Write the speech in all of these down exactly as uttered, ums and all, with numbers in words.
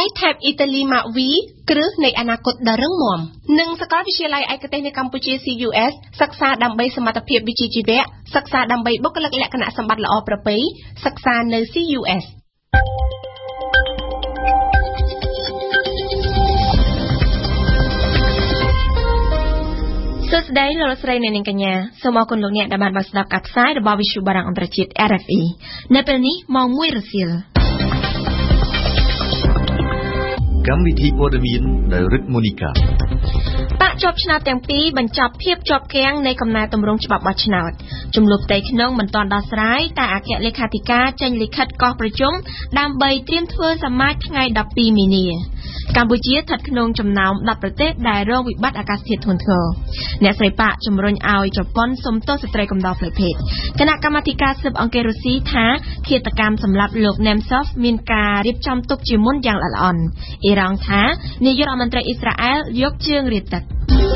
ថេបអ៊ីតាលីម៉ាវីគ្រឹះនៃអនាគតដ៏រឹងមាំនិងសាកលវិទ្យាល័យឯកទេសនៅកម្ពុជា C U S សិក្សាដើម្បីសមត្ថភាពវិជ្ជាជីវៈសិក្សាដើម្បីបុគ្គលិកលក្ខណៈសម្បត្តិល្អប្រពៃសិក្សានៅ C U Sសួស្តីលោកស្រីអ្នកនាងកញ្ញាសូមអរគុណលោកអ្នកដែលបានបានស្ដាប់ការផ្សាយរបស់វិទ្យុបារាំងអន្តរជាតិ R F E នៅពេលនេះម៉ោងមួយរសៀលកម្មវិធីព័ត៌មានដោយរិទ្ធមូនីកាបកជាប់ឆ្នោតទាំងពីរបញ្ចប់ភាពជាប់គាំងនៃកំណែទម្រង់ច្បាប់បោះឆ្នោតចំនួនផ្ទៃក្នុងមិនទាន់ដោះស្រាយតែអគ្គលេខាធិការចេញលិខិតកោះប្រជុំដើម្បីត្រៀមធ្វើសមាជថ្ងៃដប់ពីរមីនាកម្ពុជាស្ថិតក្នុងចំណោមដប់ប្រទេសដែលរងវិបត្តិអាកាសធាតុធ្ងន់ធ្ងរអ្នកស្រីប៉ាជំរុញឲ្យជប៉ុនសុំទោសស្ត្រីកំដរផ្លូវភេទគណៈកម្មាធិការស៊ើបអង្កេតរុស្ស៊ីថាឃាតកម្មសម្រាប់លោក Nemtsov មានការរៀបចំទុកជាមុនយ៉ាងល្អិតល្អន់អ៊ីរ៉ង់ថានាយករដ្ឋមន្ត្រីអ៊ីស្រាអែលយកជើងរាទឹក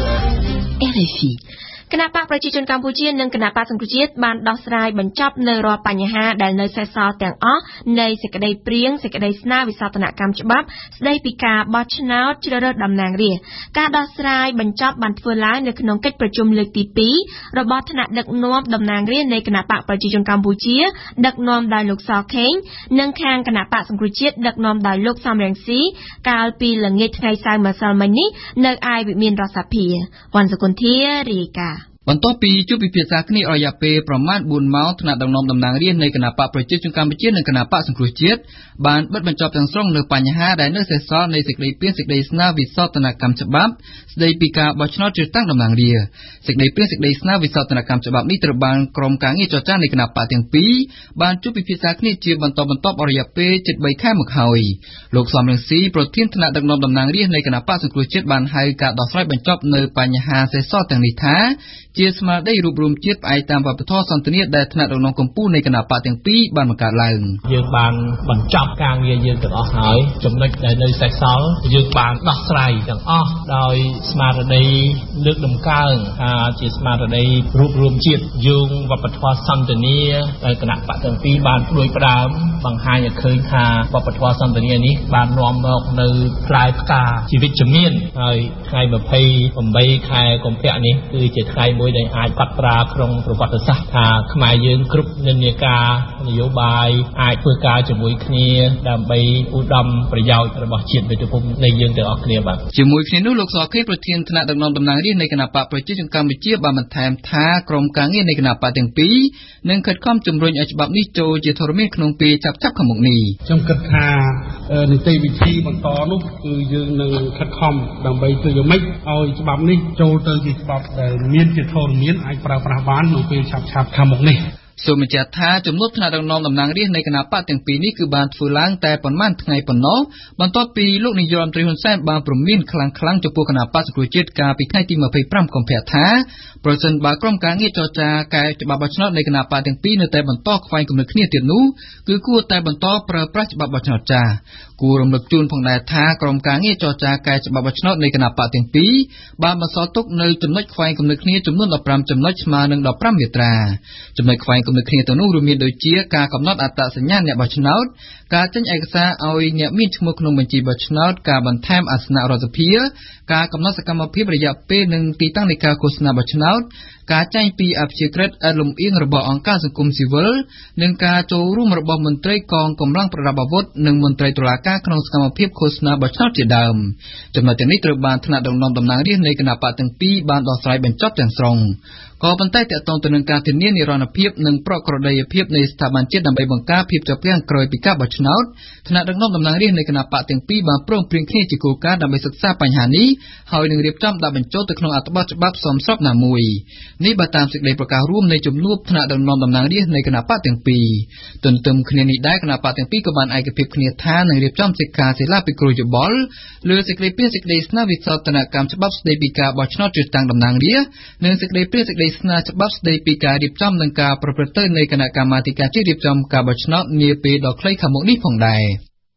R F E គណៈបកប្រជាជនកម្ពុជានិងគណៈបកសង្គ្រោះជាតិបានដោះស្រាយបញ្ចប់នៅរាល់បញ្ហាដែលនៅសេសសល់ទាំងអស់នៃសេចក្តីព្រៀងសេចក្តីស្នើវិសោធនកម្មច្បាប់ស្តីពីការបោះឆ្នោតជ្រើសរើសតំណាងរាស្ត្រការដោះស្រាយបញ្ចប់បានធ្វើឡើងនៅក្នុងកិច្ចប្រជុំលើកទីពីររបស់ថ្នាក់ដឹកនាំតំណាងរាស្ត្រនៃគណៈបកប្រជាជនកម្ពុជាដឹកនាំដោយលោកសខេងនិងខាងគណៈបកសង្គ្រោះជាតិដឹកនាំដោយលោកសំរងស៊ីកាលពីល្ងាចថ្ងៃសៅរ៍ម្សិលមិញនេះនៅឯវិមានរដ្ឋសភាវ៉ាន់សុគន្ធារាយការណ៍បន្ទាប់ពីជួបពិភាក្សាគ្នាអស់រយៈពេលប្រមាណបួនម៉ោងថ្នាក់ដឹកនាំតំណាងរាស្ត្រនៃគណៈបកប្រជាជនកម្ពុជានិងគណៈបកសង្គ្រោះជាតិបានបិទបញ្ចប់ទាំងស្រុងនៅបញ្ហាដែលនៅសេសសល់នៃសេចក្តីព្រាងសេចក្តីស្នើវិសោធនកម្មច្បាប់ស្តីពីការបោះឆ្នោតជ្រើសតាំងតំណាងរាស្ត្រសេចក្តីព្រាងសេចក្តីស្នើវិសោធនកម្មច្បាប់នេះត្រូវបានក្រុមការងារចរចានៃគណៈបកទាំងពីរបានជួបពិភាក្សាគ្នាជាបន្តបន្ទាប់អស់រយៈពេលជិតបីខែមកហើយលោកសំរងស៊ីប្រធានថ្នាក់ដឹកនាំតំណាងរាស្ត្រនៃគណៈបកសង្គ្រោះជាតិបានហៅការដោះស្រាយបញ្ចប់នៅបញ្ហាសេសសល់ទាំងនេះថាជាស្មារតីរួបរวมជាតិផ្អែកតាមវប្បធម៌សន្តិនិកដែលថ្នាក់ដឹកនាំកម្ពុជានៃគណៈបកទាំងពីរបានបង្កើតឡើងយើងបានបញ្ចប់ការងារយើងទាំងអស់ហើយចំណុចដែលនៅសេសសល់យើងបានដោះស្រាយទាំងអស់ដោយស្មារតីលើកដំកើងថាជាស្មារតីរួបរวมជាតិយោងវប្បធម៌សន្តិនិកដែលគណៈបកទាំងពីរបានព្រួយផ្ដើមបង្ហាញឲ្យឃើញថាវប្បធម៌សន្តិនិកនេះបាននាំមកនៅផ្លែផ្កាជីវិតជំនាញហើយថ្ងៃម្ភៃប្រាំបីខែកុម្ភៈនេះគឺជាថ្ងៃមួយដែលអាចកត់ត្រាក្នុងប្រវត្តិសាស្ត្រថាខ្មែរយើងគ្រប់និន្នាការនយោបាយអាចធ្វើការជាមួយគ្នាដើម្បីឧត្តមប្រយោជន៍របស់ជាតិមាតុភូមិនៃយើងទាំងអស់គ្នាបាទជាមួយគ្នានោះលោកសខេប្រធានថ្នាក់ដឹកនាំតំណាងរាស្ត្រនៃគណៈបកប្រជាជនកម្ពុជាបានបន្ថែមថាក្រុមការងារនៃគណៈបកទាំងពីរនឹងខិតខំជំរុញឲ្យច្បាប់នេះចូលជាធរមានក្នុងពេលចាប់ចាប់ខាងមុខនេះខ្ញុំគិតថានីតិវិធីបន្តនោះគឺយើងនឹងខិតខំដើម្បីធ្វើយ៉ាងម៉េចឲ្យច្បាប់នេះចូលទៅជាច្បាប់ដែលមានជាធរមានអាចប្រើប្រាស់បានក្នុងពេលឆាប់ឆាប់ខាងមុខនេះសូមបញ្ជាក់ថាចំនួនថ្នាក់ដឹកនាំតំណាងរាស្ត្រនៃគណៈបកទាំងពីរនេះគឺបានធ្វើឡើងតែប៉ុន្មានថ្ងៃប៉ុណ្ណោះបន្ទាប់ពីលោកនាយករដ្ឋមន្ត្រីហ៊ុនសែនបានព្រមានខ្លាំងខ្លាំងចំពោះគណៈបកសង្គ្រោះជាតិកាលពីថ្ងៃទីម្ភៃប្រាំកុម្ភៈថាប្រសិនបើក្រុមការងារចរចាកែច្បាប់បោះឆ្នោតនៃគណៈបកទាំងពីរនៅតែបន្តខ្វែងគំនិតគ្នាទៀតនោះគឺគួរតែបន្តប្រើប្រាស់ច្បាប់បោះឆ្នោតចាស់គួររំលឹកជូនផងដែរថាក្រុមការងារចរចាកែច្បាប់បោះឆ្នោតនៃគណៈបកទាំងពីរបានបន្សល់ទុកនៅចំណុចខ្វែងគំនិតគ្នាចំនួនដប់ប្រាំចំណុចស្មើនឹងដប់ប្រាំមាត្រាចំណុចខ្វែងគំនិតគ្នាទាំងនោះរួមមានដូចជាការកំណត់អត្តសញ្ញាណអ្នកបោះឆ្នោតការចេញឯកសារឲ្យអ្នកមានឈ្មោះក្នុងបញ្ជីបោះឆ្នោតការបន្ថែមអាសនៈរដ្ឋសភាការកំណត់សកម្មភាពរយៈពេលនិងទីតាំងនៃការឃោសនាបោះឆ្នោតការចែងពីអព្យាក្រឹតឥតលំអៀងរបស់អង្គការសង្គមស៊ីវិលនិងការចូលរួមរបស់មន្ត្រីកងកម្លាំងប្រដាប់អាវុធនិងមន្ត្រីតុលាការក្នុងសកម្មភាពឃោសនាបោះឆ្នោតជាដើមចំណុចទាំងនេះត្រូវបានថ្នាក់ដឹកនាំតំណាងរាស្ត្រនៃគណៈបកទាំងពីរបានដោះស្រាយបញ្ចប់ទាំងស្រុងក៏ប៉ុន្តែទាក់ទងទៅនឹងការធានានិរន្តរភាពនិងប្រក្រតីភាពនៃស្ថាប័នជាតិដើម្បីបង្ការភាពជាប់គាំងក្រោយពីការបោះឆ្នោតថ្នាក់ដឹកនាំតំណាងរាស្ត្រនៃគណៈបកទាំងពីរបានព្រមព្រៀងគ្នាជាគោលការណ៍ដើម្បីសិក្សាបញ្ហានេះហើយនឹងរៀបចំដាក់បញ្ចូលទៅក្នុងអត្ថបទច្បាប់សមស្របណាមួយនេះបើតាមសេចក្តីប្រកាសរួមនៃជំនួបថ្នាក់ដឹកនាំតំណាងរាស្ត្រនៃគណៈបកទាំងពីរទន្ទឹមគ្នានេះដែរគណៈបកទាំងពីរក៏បានឯកភាពគ្នាថានឹងរៀបចំសិក្ខាសាលាពិគ្រោះយោបល់លើសេចក្តីព្រាងសេចក្តីស្នើវិសោធនកម្មច្បាប់ស្តីពីការបោះឆ្នោតជ្រើសតាំងតំណាងរាស្ត្រនិងសេចក្តីព្រាងសេចក្តីស្នើច្បាប់ស្តីពីការរៀបចំនិងការប្រព្រឹត្តទៅនៃគណៈកម្មាធិការជាតិរៀបចំការបោះឆ្នោតនាពេលដ៏ខ្លីខាងមុខនេះផងដែរ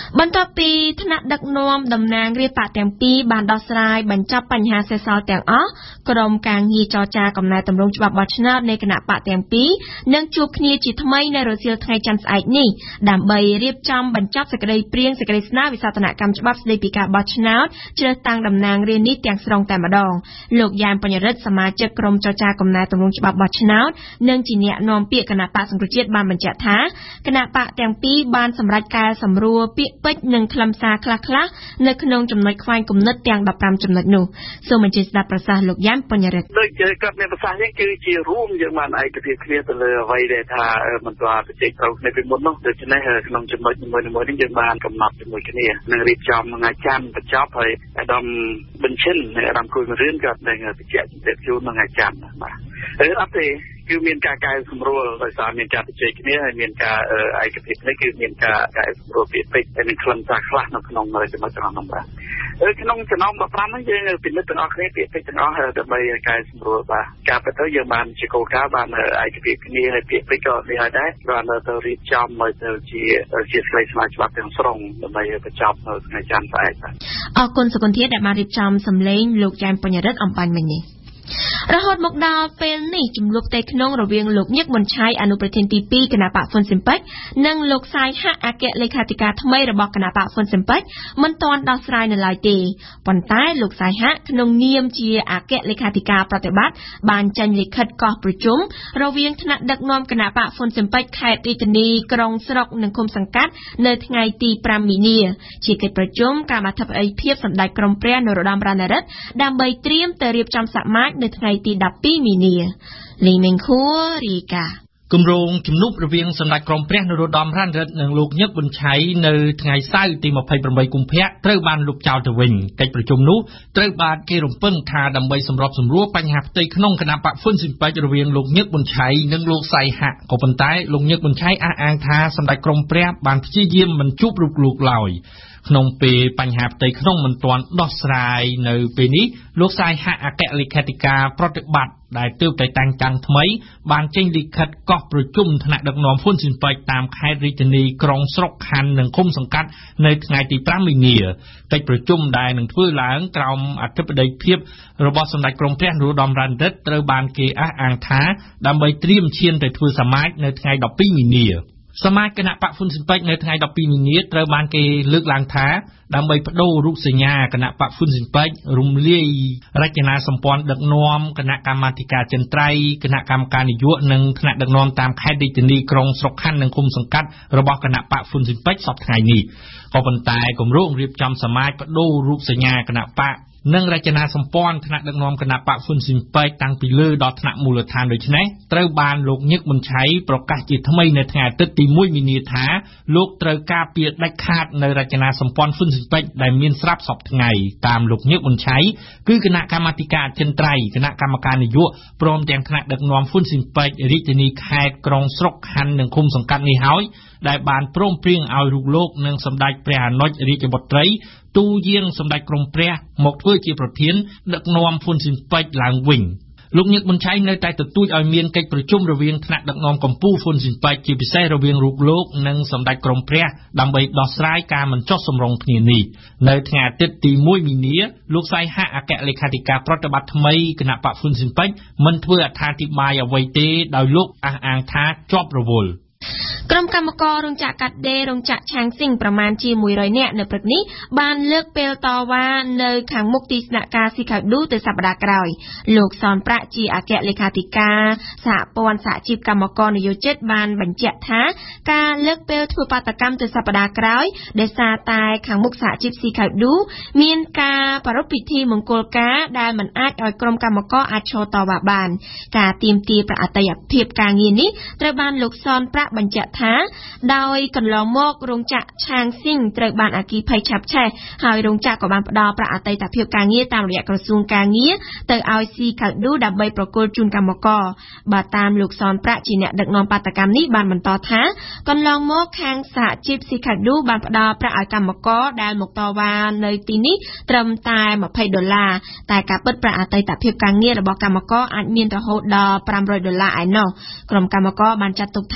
បន្ទាប់ពីថ្នាក់ដឹកនាំតំណាងរាស្ត្របកទាំងពីរបានដោះស្រាយបញ្ចប់បញ្ហាសេសសល់ទាំងអស់ក្រុមការងារចរចាកំណែទម្រង់ច្បាប់បោះឆ្នោតនៃគណៈបកទាំងពីរនឹងជួបគ្នាជាថ្មីនៅរសៀលថ្ងៃច័ន្ទស្អែកនេះដើម្បីរៀបចំបញ្ចប់សេចក្តីព្រាងសេចក្តីស្នើវិសោធនកម្មច្បាប់ស្តីពីការបោះឆ្នោតជ្រើសតាំងតំណាងរាស្ត្រនេះទាំងស្រុងតែម្ដងលោកយ៉ែមបញ្ញរិទ្ធសមាជិកក្រុមចរចាកំណែទម្រង់ច្បាប់បោះឆ្នោតនិងជាអ្នកនាំពាក្យគណៈបកសង្គ្រោះជាតិបានបញ្ជាក់ថាគណៈបកទាំងពីរបានសម្រេចកែសម្រួលពាក្យពេចន៍និងខ្លឹមសារខ្លះៗនៅក្នុងចំណុចខ្វែងគំនិតទាំងដប់ប្រាំចំណុចនោះសូមអញ្ជើញស្ដាប់ប្រសាសន៍លោកយ៉ែមបញ្ញរិទ្ធដូចជាគាត់មានប្រសាសន៍នេះគឺជារួមយើងបានឯកភាពគ្នាទៅលើអ្វីដែលថាមិនទាន់ប្រជែកត្រូវគ្នាពីមុននោះដូច្នេះក្នុងចំណុចនីមួយៗនេះយើងបានកំណត់ជាមួយគ្នានឹងរៀបចំថ្ងៃច័ន្ទបញ្ចប់ហើយអាដាមប៊ិនឈិនអាដាមគួយមករៀនគាត់នឹងបញ្ជាក់ជំរាបជូនថ្ងៃច័ន្ទបាទហើយអត់ទេគឺមានការកែសម្រួលដោយសារមានការប្រជែកគ្នាហើយមានការឯកភាពនេះគឺមានការកែសម្រួលពាក្យពេចន៍ហើយនឹងខ្លឹមសារខ្លះនៅក្នុងចំណុចទាំងនោះបាទហើយក្នុងចំណោមដប់ប្រាំនេះយើងពិនិត្យទាំងអស់គ្នាពាក្យពេចន៍ទាំងអស់ដើម្បីកែសម្រួលបាទការពិតទៅយើងបានជាគោលការណ៍បានឯកភាពគ្នាហើយពាក្យពេចន៍ក៏នេះហើយដែរបានទៅរៀបចំឲ្យទៅជាជាស្លេកស្នាច្បាប់ទាំងស្រុងដើម្បីបញ្ចប់នៅថ្ងៃច័ន្ទស្អែកបាទអរគុណសុគន្ធាដែលបានរៀបចំសម្លេងលោកយ៉ែមបញ្ញរិទ្ធអំបញ្ញមិញនេះរហូតមកដល់ពេលនេះជំនួបផ្ទៃក្នុងរវាងលោកញឹកមុនឆៃអនុប្រធានទីពីរគណៈបកហ្វុនស៊ិមប៉ិចនិងលោកសាយហាក់អគ្គលេខាធិការថ្មីរបស់គណៈបកហ្វុនស៊ិមប៉ិចមិនទាន់ដោះស្រាយនៅឡើយទេប៉ុន្តែលោកសាយហាក់ក្នុងនាមជាអគ្គលេខាធិការប្រតិបត្តិបានចេញលិខិតកោះប្រជុំរវាងថ្នាក់ដឹកនាំគណៈបកហ្វុនស៊ិមប៉ិចខេត្តរាជធានីក្រុងស្រុកនិងឃុំសង្កាត់នៅថ្ងៃទីប្រាំមីនាជាកិច្ចប្រជុំកាមាធិបតីភាពសម្ដេចក្រមព្រះនរោត្តមរណរដ្ឋដើម្បីត្រៀមទៅរៀបចំសមាជនៅថ្ងៃទីដប់ពីរមីនាលីមេងខួររីកាគម្រោងជំនួបរវាងសម្ដេចក្រមព្រះនរោត្តមរណរដ្ឋនិងលោកញឹកប៊ុនឆៃនៅថ្ងៃសៅរ៍ទីម្ភៃប្រាំបីកុម្ភៈត្រូវបានលុបចោលទៅវិញកិច្ចប្រជុំនោះត្រូវបានគេរំពឹងថាដើម្បីសម្របសម្រួលបញ្ហាផ្ទៃក្នុងគណៈបកហ្វុនស៊ិនប៉ិចរវាងលោកញឹកប៊ុនឆៃនិងលោកសៃហាក់ក៏ប៉ុន្តែលោកញឹកប៊ុនឆៃអះអាងថាសម្ដេចក្រមព្រះបានព្យាយាមមិនជួបរូបលោកឡើយក្នុងពេលបញ្ហាផ្ទៃក្នុងមិនទាន់ដោះស្រាយនៅពេលនេះលោកសាយហាក់អគ្គលេខាធិការប្រតិបត្តិដែលទើបតែតាំងចាំងថ្មីបានចេញលិខិតកោះប្រជុំថ្នាក់ដឹកនាំហ៊ុនស៊ិនប៉ិចតាមខេត្តរាជធានីក្រុងស្រុកខណ្ឌនិងឃុំសង្កាត់នៅថ្ងៃទីប្រាំមីនាកិច្ចប្រជុំដែលនឹងធ្វើឡើងក្រោមអធិបតីភាពរបស់សម្ដេចក្រមព្រះនរោត្តមរណរដ្ឋត្រូវបានគេអះអាងថាដើម្បីត្រៀមឈានទៅធ្វើសមាជនៅថ្ងៃដប់ពីរមីនាសមាជគណៈបកហ្វុនស៊ិនប៉ិចនៅថ្ងៃដប់ពីរមីនាត្រូវបានគេលើកឡើងថាដើម្បីបដូររូបសញ្ញាគណៈបកហ្វុនស៊ិនប៉ិចរំលាយរចនាសម្ព័ន្ធដឹកនាំគណៈកម្មាធិការចិនត្រៃគណៈកម្មការនយោបាយនិងថ្នាក់ដឹកនាំតាមខេត្តរាជធានីក្រុងស្រុកខណ្ឌនិងឃុំសង្កាត់របស់គណៈបកហ្វុនស៊ិនប៉ិចសប្តាហ៍នេះក៏ប៉ុន្តែគម្រោងរៀបចំសមាជបដូររូបសញ្ញាគណៈបកនិងរចនាសម្ព័ន្ធថ្នាក់ដឹកនាំគណៈបកហ្វុនស៊ិនប៉ិចតាំងពីលើដល់ថ្នាក់មូលដ្ឋានដូចនេះត្រូវបានលោកញឹកមុនឆៃប្រកាសជាថ្មីនៅថ្ងៃអាទិត្យទីមួយមីនាថាលោកត្រូវការពារដាច់ខាតនៅរចនាសម្ព័ន្ធហ្វុនស៊ិនប៉ិចដែលមានស្រាប់សពថ្ងៃតាមលោកញឹកមុនឆៃគឺគណៈកម្មាធិការចិនត្រៃគណៈកម្មការនយោបាយព្រមទាំងថ្នាក់ដឹកនាំហ្វុនស៊ិនប៉ិចរាជធានីខេត្តក្រុងស្រុកខណ្ឌនិងឃុំសង្កាត់នេះហើយដែលបានព្រមព្រៀងឲ្យរូបលោកនិងសម្ដេចព្រះអនុជរាជបុត្រីទូយាងសម្ដេចក្រមព្រះមកធ្វើជាប្រធានដឹកនាំហ៊ុនស៊ិនប៉ិចឡើងវិញលោកញឹកមុនឆៃនៅតែទទូចឲ្យមានកិច្ចប្រជុំរវាងថ្នាក់ដឹកនាំកម្ពុជាហ៊ុនស៊ិនប៉ិចជាពិសេសរវាងរូបលោកនិងសម្ដេចក្រមព្រះដើម្បីដោះស្រាយការមិនចុះសម្រុងគ្នានេះនៅថ្ងៃអាទិត្យទីមួយមីនាលោកសៃហាក់អគ្គលេខាធិការប្រតិបត្តិថ្មីគណៈបកហ៊ុនស៊ិនប៉ិចមិនធ្វើអត្ថាធិប្បាយអ្វីទេដោយលោកអះអាងថាជាប់រវល់ក្រុមកម្មកររោងចក្រកាត់ដេររោងចក្រឆាងស៊ីងប្រមាណជាមួយរយនាក់នៅព្រឹកនេះបានលើកពេលតវ៉ានៅខាងមុខទីស្នាក់ការស៊ីខាវឌូទៅសប្តាហ៍ក្រោយលោកសនប្រាក់ជាអគ្គលេខាធិការសហព័ន្ធសហជីពកម្មករនយោជិតបានបញ្ជាក់ថាការលើកពេលធ្វើបាតកម្មទៅសប្តាហ៍ក្រោយដោយសារតែខាងមុខសហជីពស៊ីខាវឌូមានការប្រារព្ធពិធីមង្គលការដែលមិនអាចឲ្យក្រុមកម្មករអាចឈរតវ៉ាបានការទាមទារប្រតិយភាពការងារនេះត្រូវបានលោកសនប្រាក់បញ្ជាក់ថាដោយកន្លងមករោងចក្រឆាងស៊ីងត្រូវបានអគ្គិភ័យឆាប់ឆេះហើយរោងចក្រក៏បានផ្ដល់ប្រាក់អតីតភាពការងារតាមរយៈក្រសួងការងារទៅឲ្យស៊ីខាវឌូដើម្បីប្រគល់ជូនកម្មករបើតាមលោកសនប្រាក់ជាអ្នកដឹកនាំបាតកម្មនេះបានបន្តថាកន្លងមកខាងសហជីពស៊ីខាវឌូបានផ្ដល់ប្រាក់ឲ្យកម្មករដែលមកតវ៉ានៅទីនេះត្រឹមតែម្ភៃដុល្លារតែការពិតប្រាក់អតីតភាពការងាររបស់កម្មករអាចមានរហូតដល់ប្រាំរយដុល្លារឯណោះក្រុមកម្មករបានចាត់ទុកថា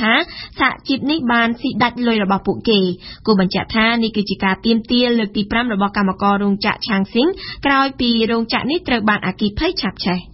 សហជីពនេះបានស៊ីដាច់លុយរបស់ពួកគេគូបញ្ជាក់ថានេះគឺជាការទាមទារលើកទីប្រាំរបស់កម្មកររោងចក្រឆាងស៊ីងក្រោយពីរោងចក្រនេះត្រូវបានអគ្គិភ័យឆាបឆេះ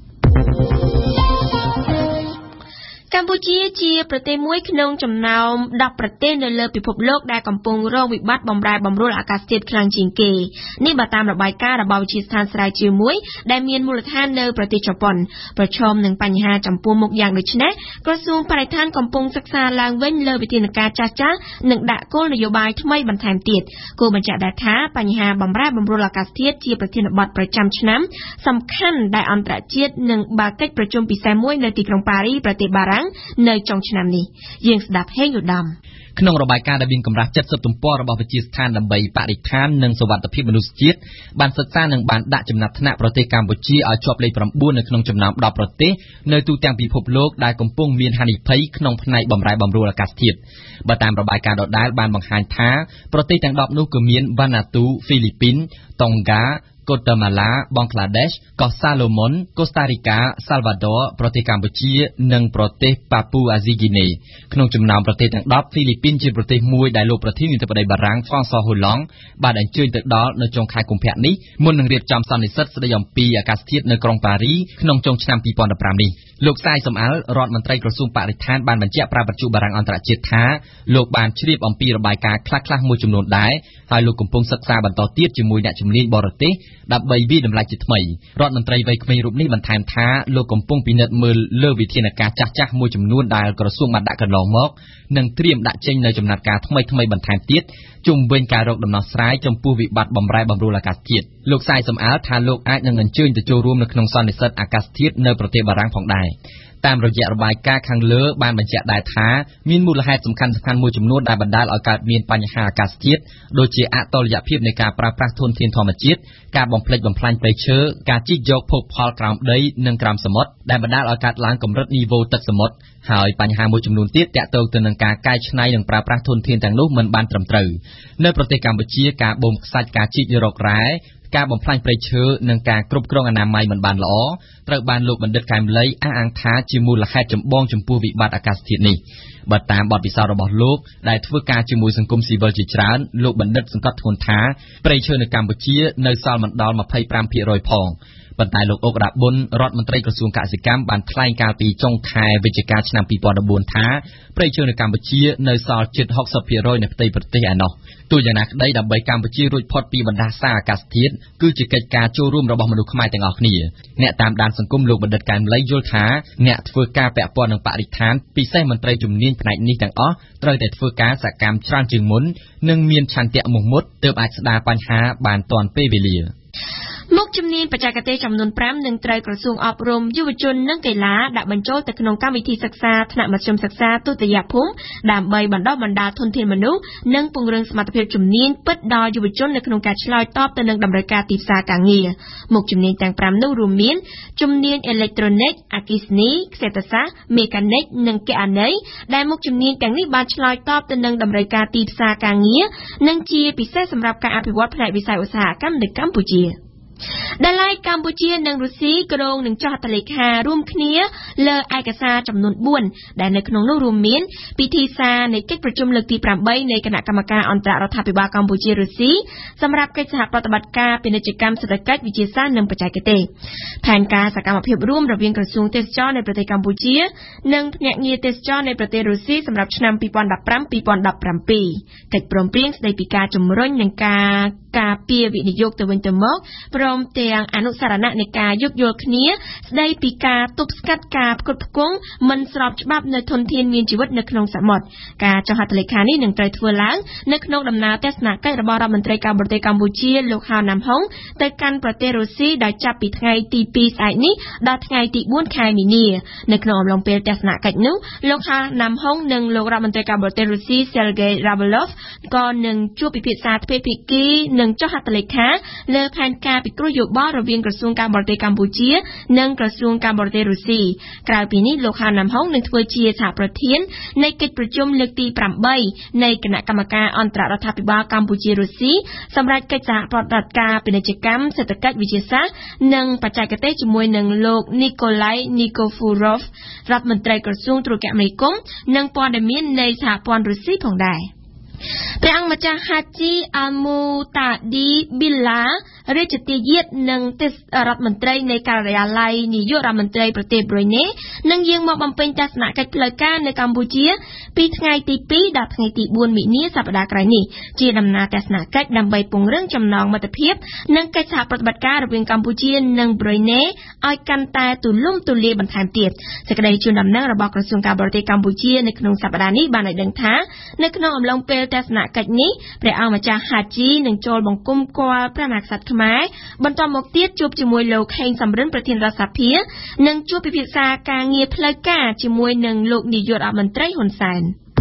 កម្ពុជាជាប្រទេសមួយក្នុងចំណោមដប់ប្រទេសនៅលើពិភពលោកដែលកំពុងរងវិបត្តិបំរែបំរួលអាកាសធាតុខ្លាំងជាងគេនេះបើតាមរបាយការណ៍របស់វិទ្យាស្ថានស្រាវជ្រាវមួយដែលមានមូលដ្ឋាននៅប្រទេសជប៉ុនប្រឈមនឹងបញ្ហាចំពោះមុខយ៉ាងដូចនេះក្រសួងបរិស្ថានកំពុងសិក្សាឡើងវិញលើវិធានការចាស់ៗនិងដាក់គោលនយោបាយថ្មីបន្ថែមទៀតគូបញ្ជាក់ដែរថាបញ្ហាបំរែបំរួលអាកាសធាតុជាប្រធានបទប្រចាំឆ្នាំសំខាន់ដែលអន្តរជាតិនឹងបើកកិច្ចប្រជុំពិសេសមួយនៅទីក្រុងប៉ារីប្រទេសបារាំងនៅចុងឆ្នាំនេះយើងស្ដាប់ហេងឧត្តមក្នុងរបាយការណ៍ដែលមានកម្រាស់70ទំព័ររបស់វិទ្យាស្ថានដើម្បីបរិស្ថាននិងសុវត្ថិភាពមនុស្សជាតិបានសិក្សានិងបានដាក់ចំណាត់ថ្នាក់ប្រទេសកម្ពុជាឲ្យជាប់លេខ9នៅក្នុងចំណោមដប់ប្រទេសនៅទូទាំងពិភពលោកដែលកំពុងមានហានិភ័យក្នុងផ្នែកបំរែបំរួលអាកាសធាតុបើតាមរបាយការណ៍ដដែលបានបង្ហាញថាប្រទេសទាំងដប់នោះគឺមានវ៉ាណាទូហ្វីលីពីនតុងហ្កាកូតាម៉ាឡាបង់ក្លាដេសកោះសាឡូមុនកូស្តារីកាសាល់វ៉ាដ័រប្រទេសកម្ពុជានិងប្រទេសប៉ាពូអាស៊ីហ្គីណេក្នុងចំណោមប្រទេសទាំងដប់ហ្វីលីពីនជាប្រទេសមួយដែលលោកប្រធានាធិបតីបារាំងហ្វ្រង់ស័រហូឡង់បានអញ្ជើញទៅដល់នៅចុងខែកុម្ភៈនេះមុននឹងរៀបចំសន្និសីទស្តីអំពីអាកាសធាតុនៅក្រុងប៉ារីក្នុងចុងឆ្នាំពីរពាន់ដប់ប្រាំនេះលោកសាយសំអាល់រដ្ឋមន្ត្រីក្រសួងបរិស្ថានបានបញ្ជាក់ប្រាប់វិទ្យុបារាំងអន្តរជាតិថាលោកបានជ្រាបអំពីរបាយការណ៍ខ្លះៗមួយចំនួនដែរហើយលោកកំពុងសិក្សាបន្តទៀតជាមួយអ្នកជំនាញបរទេសដើម្បីវិតម្លៃជាថ្មីរដ្ឋមន្ត្រីវ័យក្មេងរូបនេះបន្ថែមថាលោកកំពុងពិនិត្យមើលលើវិធានការចាស់ៗមួយចំនួនដែលក្រសួងបានដាក់កន្លងមកនិងត្រៀមដាក់ចេញនៅចំណាត់ការថ្មីៗបន្ថែមទៀតជុំវិញការរកដំណោះស្រាយចំពោះវិបត្តិបំរែបំរួលអាកាសធាតុលោកសាយសំអាលថាលោកអាចនឹងអញ្ជើញទៅចូលរួមនៅក្នុងសន្និសីទអាកាសធាតុនៅប្រទេសបារាំងផងដែរតាមរយៈរបាយការណ៍ខាងលើបានបញ្ជាក់ដែរថាមានមូលហេតុសំខាន់ៗមួយចំនួនដែលបណ្ដាលឲ្យកើតមានបញ្ហាអាកាសធាតុដូចជាអតុល្យភាពនៃការប្រើប្រាស់ធនធានធម្មជាតិការបំផ្លិចបំផ្លាញព្រៃឈើការជីកយកភោគផលក្រោមដីនិងក្រោមសមុទ្រដែលបណ្ដាលឲ្យកើតឡើងកម្រិតនីវ៉ូទឹកសមុទ្រហើយបញ្ហាមួយចំនួនទៀតទាក់ទងទៅនឹងការកែច្នៃនិងប្រើប្រាស់ធនធានទាំងនោះមិនបានត្រឹមត្រូវនៅប្រទេសកម្ពុជាការបូមខ្សាច់ការជីករករ៉ែការបំផ្លាញព្រៃឈើនិងការគ្រប់គ្រងអនាម័យមិនបានល្អត្រូវបានលោកបណ្ឌិតកែមលីអះអាងថាជាមូលហេតុចម្បងចំពោះវិបត្តិអាកាសធាតុនេះបើតាមបទពិសោធន៍របស់លោកដែលធ្វើការជាមួយសង្គមស៊ីវិលជាច្រើនលោកបណ្ឌិតសង្កត់ធ្ងន់ថាព្រៃឈើនៅកម្ពុជានៅសល់មិនដល់ ยี่สิบห้าเปอร์เซ็นต์ ផងប៉ុន្តែលោកអុកដាប៊ុនរដ្ឋមន្ត្រីក្រសួងកសិកម្មបានថ្លែងកាលពីចុងខែវិច្ឆិកាឆ្នាំពីរពាន់ដប់បួនថាព្រៃឈើនៅកម្ពុជានៅសល់ជិត หกสิบเปอร์เซ็นต์ នៃផ្ទៃប្រទេសឯណោះទោះយ៉ាងណាក្តីដើម្បីកម្ពុជារួចផុតពីបណ្ដាសាអាកាសធាតុគឺជាកិច្ចការចូលរួមរបស់មនុស្សខ្មែរទាំងអស់គ្នាអ្នកតាមដានសង្គមលោកបណ្ឌិតកែមលីយល់ថាអ្នកធ្វើការពាក់ព័ន្ធនឹងបរិស្ថានពិសេសមន្ត្រីជំនាញផ្នែកនេះទាំងអស់ត្រូវតែធ្វើការសកម្មច្រើនជាងមុននិងមានឆន្ទៈមោះមុតទើបអាចស្ដារបញ្ហាបានទាន់ពេលវេលាមុខជំនាញបច្ចេកទេសចំនួនប្រាំនឹងត្រូវក្រសួងអប់រំយុវជននិងកីឡាដាក់បញ្ចូលទៅក្នុងកម្មវិធីសិក្សាថ្នាក់មធ្យមសិក្សាទុតិយភូមិដើម្បីបណ្ដុះបណ្ដាលធនធានមនុស្សនិងពង្រឹងសមត្ថភាពជំនាញពិតដល់យុវជននៅក្នុងការឆ្លើយតបទៅនឹងតម្រូវការទីផ្សារការងារមុខជំនាញទាំងប្រាំនោះរួមមានជំនាញអេឡិចត្រូនិកអគ្គិសនីសេដ្ឋសាស្ត្រមេកានិកនិងគណនេយ្យដែលមុខជំនាញទាំងនេះបានឆ្លើយតបទៅនឹងតម្រូវការទីផ្សារការងារនិងជាពិសេសសម្រាប់ការអភិវឌ្ឍផ្នែកវិស័យឧស្សាហកម្មនៅកម្ពុជាដែលឡែកកម្ពុជានិងរុស្ស៊ីក្រុងនឹងចុះហត្ថលេខារួមគ្នាលើឯកសារចំនួនបួនដែលនៅក្នុងនោះរួមមានពិធីសារនៃកិច្ចប្រជុំលើកទីប្រាំបីនៃគណៈកម្មការអន្តររដ្ឋាភិបាលកម្ពុជារុស្ស៊ីសម្រាប់កិច្ចសហប្រតិបត្តិការពាណិជ្ជកម្មសេដ្ឋកិច្ចវិទ្យាសាស្ត្រនិងបច្ចេកទេសផែនការសកម្មភាពរួមរវាងក្រសួងទេសចរនៃប្រទេសកម្ពុជានិងភ្នាក់ងារទេសចរនៃប្រទេសរុស្ស៊ីសម្រាប់ឆ្នាំពីរពាន់ដប់ប្រាំ ពីរពាន់ដប់ប្រាំពីរកិច្ចព្រមព្រៀងស្តីពីការជំរុញនិងការការពារវិនិយោគទៅវិញទៅមកព្រមទាំងអនុសារណៈនៃការយោគយល់គ្នាស្តីពីការទប់ស្កាត់ការផ្គត់ផ្គង់មិនស្របច្បាប់នៅធនធានមានជីវិតនៅក្នុងសមុទ្រការចុះហត្ថលេខានេះនឹងត្រូវធ្វើឡើងនៅក្នុងដំណើរទស្សនកិច្ចរបស់រដ្ឋមន្ត្រីការបរទេសកម្ពុជាលោកហៅណាំហុងទៅកាន់ប្រទេសរុស្ស៊ីដោយចាប់ពីថ្ងៃទីពីរស្អែកនេះដល់ថ្ងៃទីបួនខែមីនានៅក្នុងអំឡុងពេលទស្សនកិច្ចនោះលោកហៅណាំហុងនិងលោករដ្ឋមន្ត្រីការបរទេសរុស្ស៊ី Sergei Lavrov ក៏នឹងជួបពិភាក្សាទ្វេភាគីនិងនឹងចុះហត្ថលេខាលើផែនការពិគ្រោះយោបល់រវាងក្រសួងការបរទេសកម្ពុជានិងក្រសួងការបរទេសរុស្ស៊ីក្រៅពីនេះលោកហានណាំហុងនឹងធ្វើជាសហប្រធាននៃកិច្ចប្រជុំលើកទីeightនៃគណៈកម្មការអន្តររដ្ឋាភិបាលកម្ពុជារុស្ស៊ីសម្រាប់កិច្ចសហប្រតិបត្តិការពាណិជ្ជកម្មសេដ្ឋកិច្ចវិទ្យាសាស្ត្រនិងបច្ចេកទេសជាមួយនឹងលោក Nikolai Nikiforov រដ្ឋមន្ត្រីក្រសួងទូរគមនាគមន៍និងព័ត៌មាននៃសហព័ន្ធរុស្ស៊ីផងដែរព្រះអង្គម្ចាស់ Haji Al-Muhtadi Billah រាជទាយាទនិងទេសរដ្ឋមន្ត្រីនៃការិយាល័យនាយករដ្ឋមន្ត្រីប្រទេសប្រ៊ុយណេនឹងយាងមកបំពេញទស្សនកិច្ចផ្លូវការនៅកម្ពុជាពីថ្ងៃទីtwoដល់ថ្ងៃទីfourមិនិនាសប្តាហ៍ក្រោយនេះជាដំណើរទស្សនកិច្ចដើម្បីពង្រឹងចំណងមិត្តភាពនិងកិច្ចសហប្រតិបត្តិការរវាងកម្ពុជានិងប្រ៊ុយណេឲ្យកាន់តែទូលំទូលាយបន្ថែមទៀតសេចក្តីជូនដំណឹងរបស់ក្រសួងការបរទេសកម្ពុជានៅក្នុងសប្តាហ៍នេះបានឲ្យដឹងថានៅក្នុងអំឡុងពេលទស្សនកិច្ចនេះព្រះអង្គម្ចាស់ Haji នឹងចូលបង្គំគាល់ព្រះមហាក្សត្រខ្មែរបន្តមកទៀតជួបជាមួយលោកហេងសំរិនប្រធានរដ្ឋសភានិងជួបពិភាក្សាការងារផ្លូវការជាមួយនឹងលោកនាយករដ្ឋមន្ត្រីហ៊ុនសែន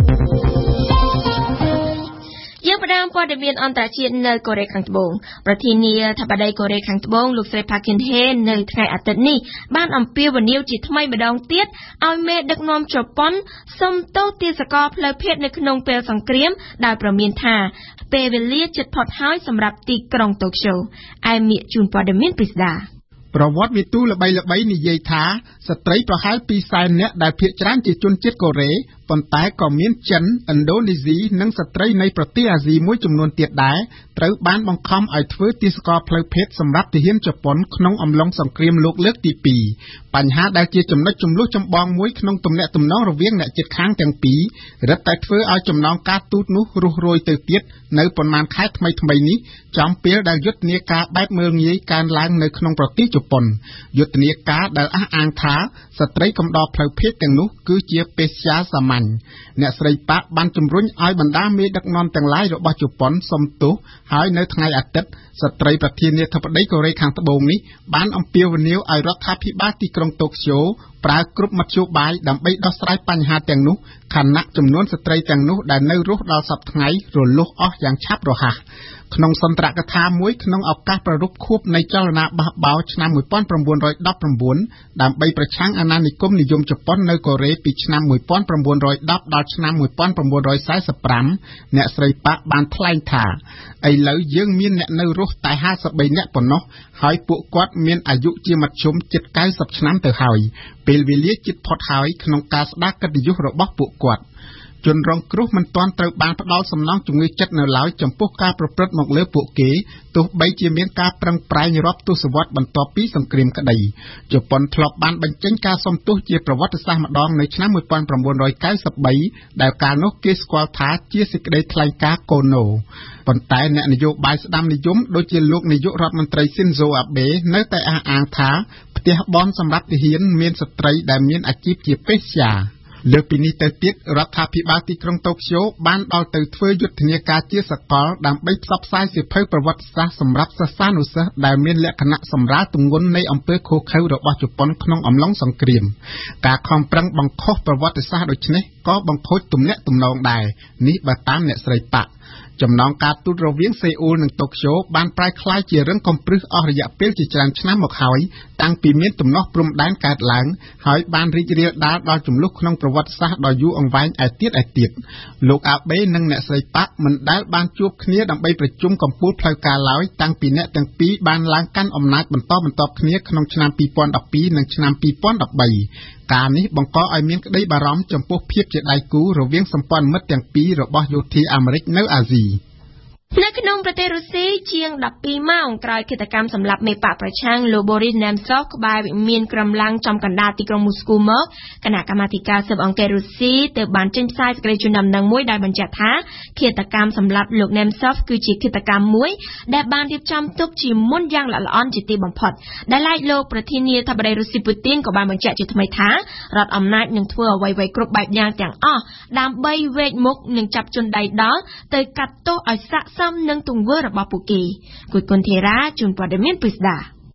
យើងផ្ដើមព័ត៌មានអន្តរជាតិនៅកូរ៉េខាងត្បូងប្រធានាធិបតីកូរ៉េខាងត្បូងលោកស្រី Park Geun-hye នៅថ្ងៃអាទិត្យនេះបានអំពាវនាវជាថ្មីម្ដងទៀតឲ្យមេដឹកនាំជប៉ុនសុំទោសទាសករផ្លូវភេទនៅក្នុងពេលសង្គ្រាមដោយប្រមានថាពេលវេលាជិតផុតហើយសម្រាប់ទីក្រុងតូក្យូឯមៀកជូនព័ត៌មានពិស្ដាប្រវត្តិវិទូល្បីៗនិយាយថាស្ត្រីប្រហែលtwoសែននាក់ដែលភាគច្រើនជាជនជាតិកូរ៉េប៉ុន្តែក៏មានចិនឥណ្ឌូនេស៊ីនិងស្ត្រីនៃប្រទេសអាស៊ីមួយចំនួនទៀតដែរត្រូវបានបង្ខំឲ្យធ្វើទាសករផ្លូវភេទសម្រាប់ទាហានជប៉ុនក្នុងអំឡុងសង្គ្រាមលោកលើកទីtwoបញ្ហាដែលជាចំណុចចំនួនចម្បងមួយក្នុងទំនាក់ទំនងរវាងអ្នកជិតខាងទាំងពីររឹតតែធ្វើឲ្យចំណងការទូតនោះរុះរោយទៅទៀតនៅប៉ុន្មានខែថ្មីៗនេះចំពេលដែលយុទ្ធនាការបែបមើលងាយកើនឡើងនៅក្នុងប្រទេសជប៉ុនយុទ្ធនាការដែលអះអាងថាស្ត្រីកំដរផ្លូវភេទទាំងនោះគឺជាពេស្យាសាមញ្ញអ្នកស្រីប៉ាក់បានជំរុញឲ្យបណ្ដាមេដឹកនាំទាំងឡាយរបស់ជប៉ុនសុំទោសហើយនៅថ្ងៃអាទិត្យស្ត្រីប្រធានាធិបតីកូរ៉េខាងត្បូងនេះបានអំពាវនាវឲ្យរដ្ឋាភិបាលទីក្រុងតូក្យូប្រើគ្រប់មធ្យោបាយដើម្បីដោះស្រាយបញ្ហាទាំងនោះខណៈចំនួនស្ត្រីទាំងនោះដែលនៅរស់ដល់សប្តាហ៍ថ្ងៃរលុះអស់យ៉ាងឆាប់រហ័សក្នុងសន្ទរកថាមួយក្នុងឱកាសប្រារព្ធខួបនៃចលនាបះបោរឆ្នាំnineteen nineteenដើម្បីប្រឆាំងអាណានិគមនិយមជប៉ុននៅកូរ៉េពីឆ្នាំnineteen tenដល់ឆ្នាំnineteen forty-fiveអ្នកស្រីប៉ាក់បានថ្លែងថាឥឡូវយើងមានអ្នកនៅរស់តែfifty-threeនាក់ប៉ុណ្ណោះហើយពួកគាត់មានអាយុជាមធ្យមជិតninetyឆ្នាំទៅហើយពេលវេលាជិតផុតហើយក្នុងការស្ដារកិត្តិយសរបស់ពួកគាត់ជនរងគ្រោះមិនទាន់ត្រូវបានផ្ដល់សំណងជំងឺចិត្តនៅឡើយចំពោះការប្រព្រឹត្តមកលើពួកគេទោះបីជាមានការប្រឹងប្រែងរាប់ទសវត្សរ៍បន្ទាប់ពីសង្គ្រាមក្តីជប៉ុនធ្លាប់បានបញ្ចេញការសុំទោសជាប្រវត្តិសាស្ត្រម្ដងនៅឆ្នាំnineteen ninety-threeដែលកាលនោះគេស្គាល់ថាជាសេចក្តីថ្លែងការណ៍កូណូប៉ុន្តែអ្នកនយោបាយស្ដាំនិយមដូចជាលោកនាយករដ្ឋមន្ត្រី Shinzo Abe នៅតែអះអាងថាផ្ទះបនសម្រាប់ទាហានមានស្ត្រីដែលមានអាជីពជាពេស្យាលើពីនេះទៅទៀតរដ្ឋាភិបាលទីក្រុងតូក្យូបានដល់ទៅធ្វើយុទ្ធនាការជាសកលដើម្បីផ្សព្វផ្សាយសៀវភៅប្រវត្តិសាស្ត្រសម្រាប់សិស្សានុសិស្សដែលមានលក្ខណៈសម្រាលទម្ងន់នៃអំពើឃោរឃៅរបស់ជប៉ុនក្នុងអំឡុងសង្គ្រាមការខំប្រឹងបង្ខុសប្រវត្តិសាស្ត្រដូចនេះក៏បង្ខូចទំនាក់ទំនងដែរនេះបើតាមអ្នកស្រីប៉ាក់ចំណងការទូតរវាងសេអ៊ូលនិងតូក្យូបានប្រែក្លាយជារឹងកំព្រឹសអស់រយៈពេលជាច្រើនឆ្នាំមកហើយតាំងពីមានទំនាស់ព្រំដែនកើតឡើងហើយបានរីករាលដាលដល់ចំនួនក្នុងប្រវត្តិសាស្ត្រដ៏យូរអង្វែងឯទៀតឯទៀតលោកអាបេនិងអ្នកស្រីប៉ាក់មិនដែលបានជួបគ្នាដើម្បីប្រជុំកំពូលផ្លូវការឡើយតាំងពីអ្នកទាំងពីរបានឡើងកាន់អំណាចបន្តបន្ទាប់គ្នាក្នុងឆ្នាំtwo thousand twelveនិងឆ្នាំtwo thousand thirteenការនេះបង្កឲ្យមានក្តីបារម្ភចំពោះភាពជាដៃគូរវាងសម្ព័ន្ធមិត្តទាំងពីររបស់យោធាអាមេរិកនៅអាស៊ីនៅក្នុងប្រទេសរុស្ស៊ីជាងtwelveម៉ោងក្រោយឃាតកម្មសម្លាប់មេបកប្រឆាំងលោក Boris Nemtsov ក្បែរវិមានក្រំឡាំងចំកណ្ដាលទីក្រុងមូស្គូមកគណៈកម្មាធិការស៊ើបអង្កេតរុស្ស៊ីទើបបានចេញផ្សាយសេចក្តីជូនដំណឹងមួយដែលបញ្ជាក់ថាឃាតកម្មសម្លាប់លោក Nemtsov គឺជាឃាតកម្មមួយដែលបានរៀបចំទុកជាមុនយ៉ាងល្អិតល្អន់ជាទីបំផុតដែលឡែកលោកប្រធានាធិបតីរុស្ស៊ីពូទីនក៏បានបញ្ជាក់ជាថ្មីថារដ្ឋអំណាចនឹងធ្វើអ្វីៗគ្រប់បែបយ៉ាងទាំងអស់ដើម្បីវេកមុខនិងចាប់ជនដៃដល់ទៅកាត់ទោសឲ្យស័ក្តិសមនឹងទង្វើរបស់ពួកគេគួយគុនធីរ៉ាជួនព័ត៌មានពិស្ដា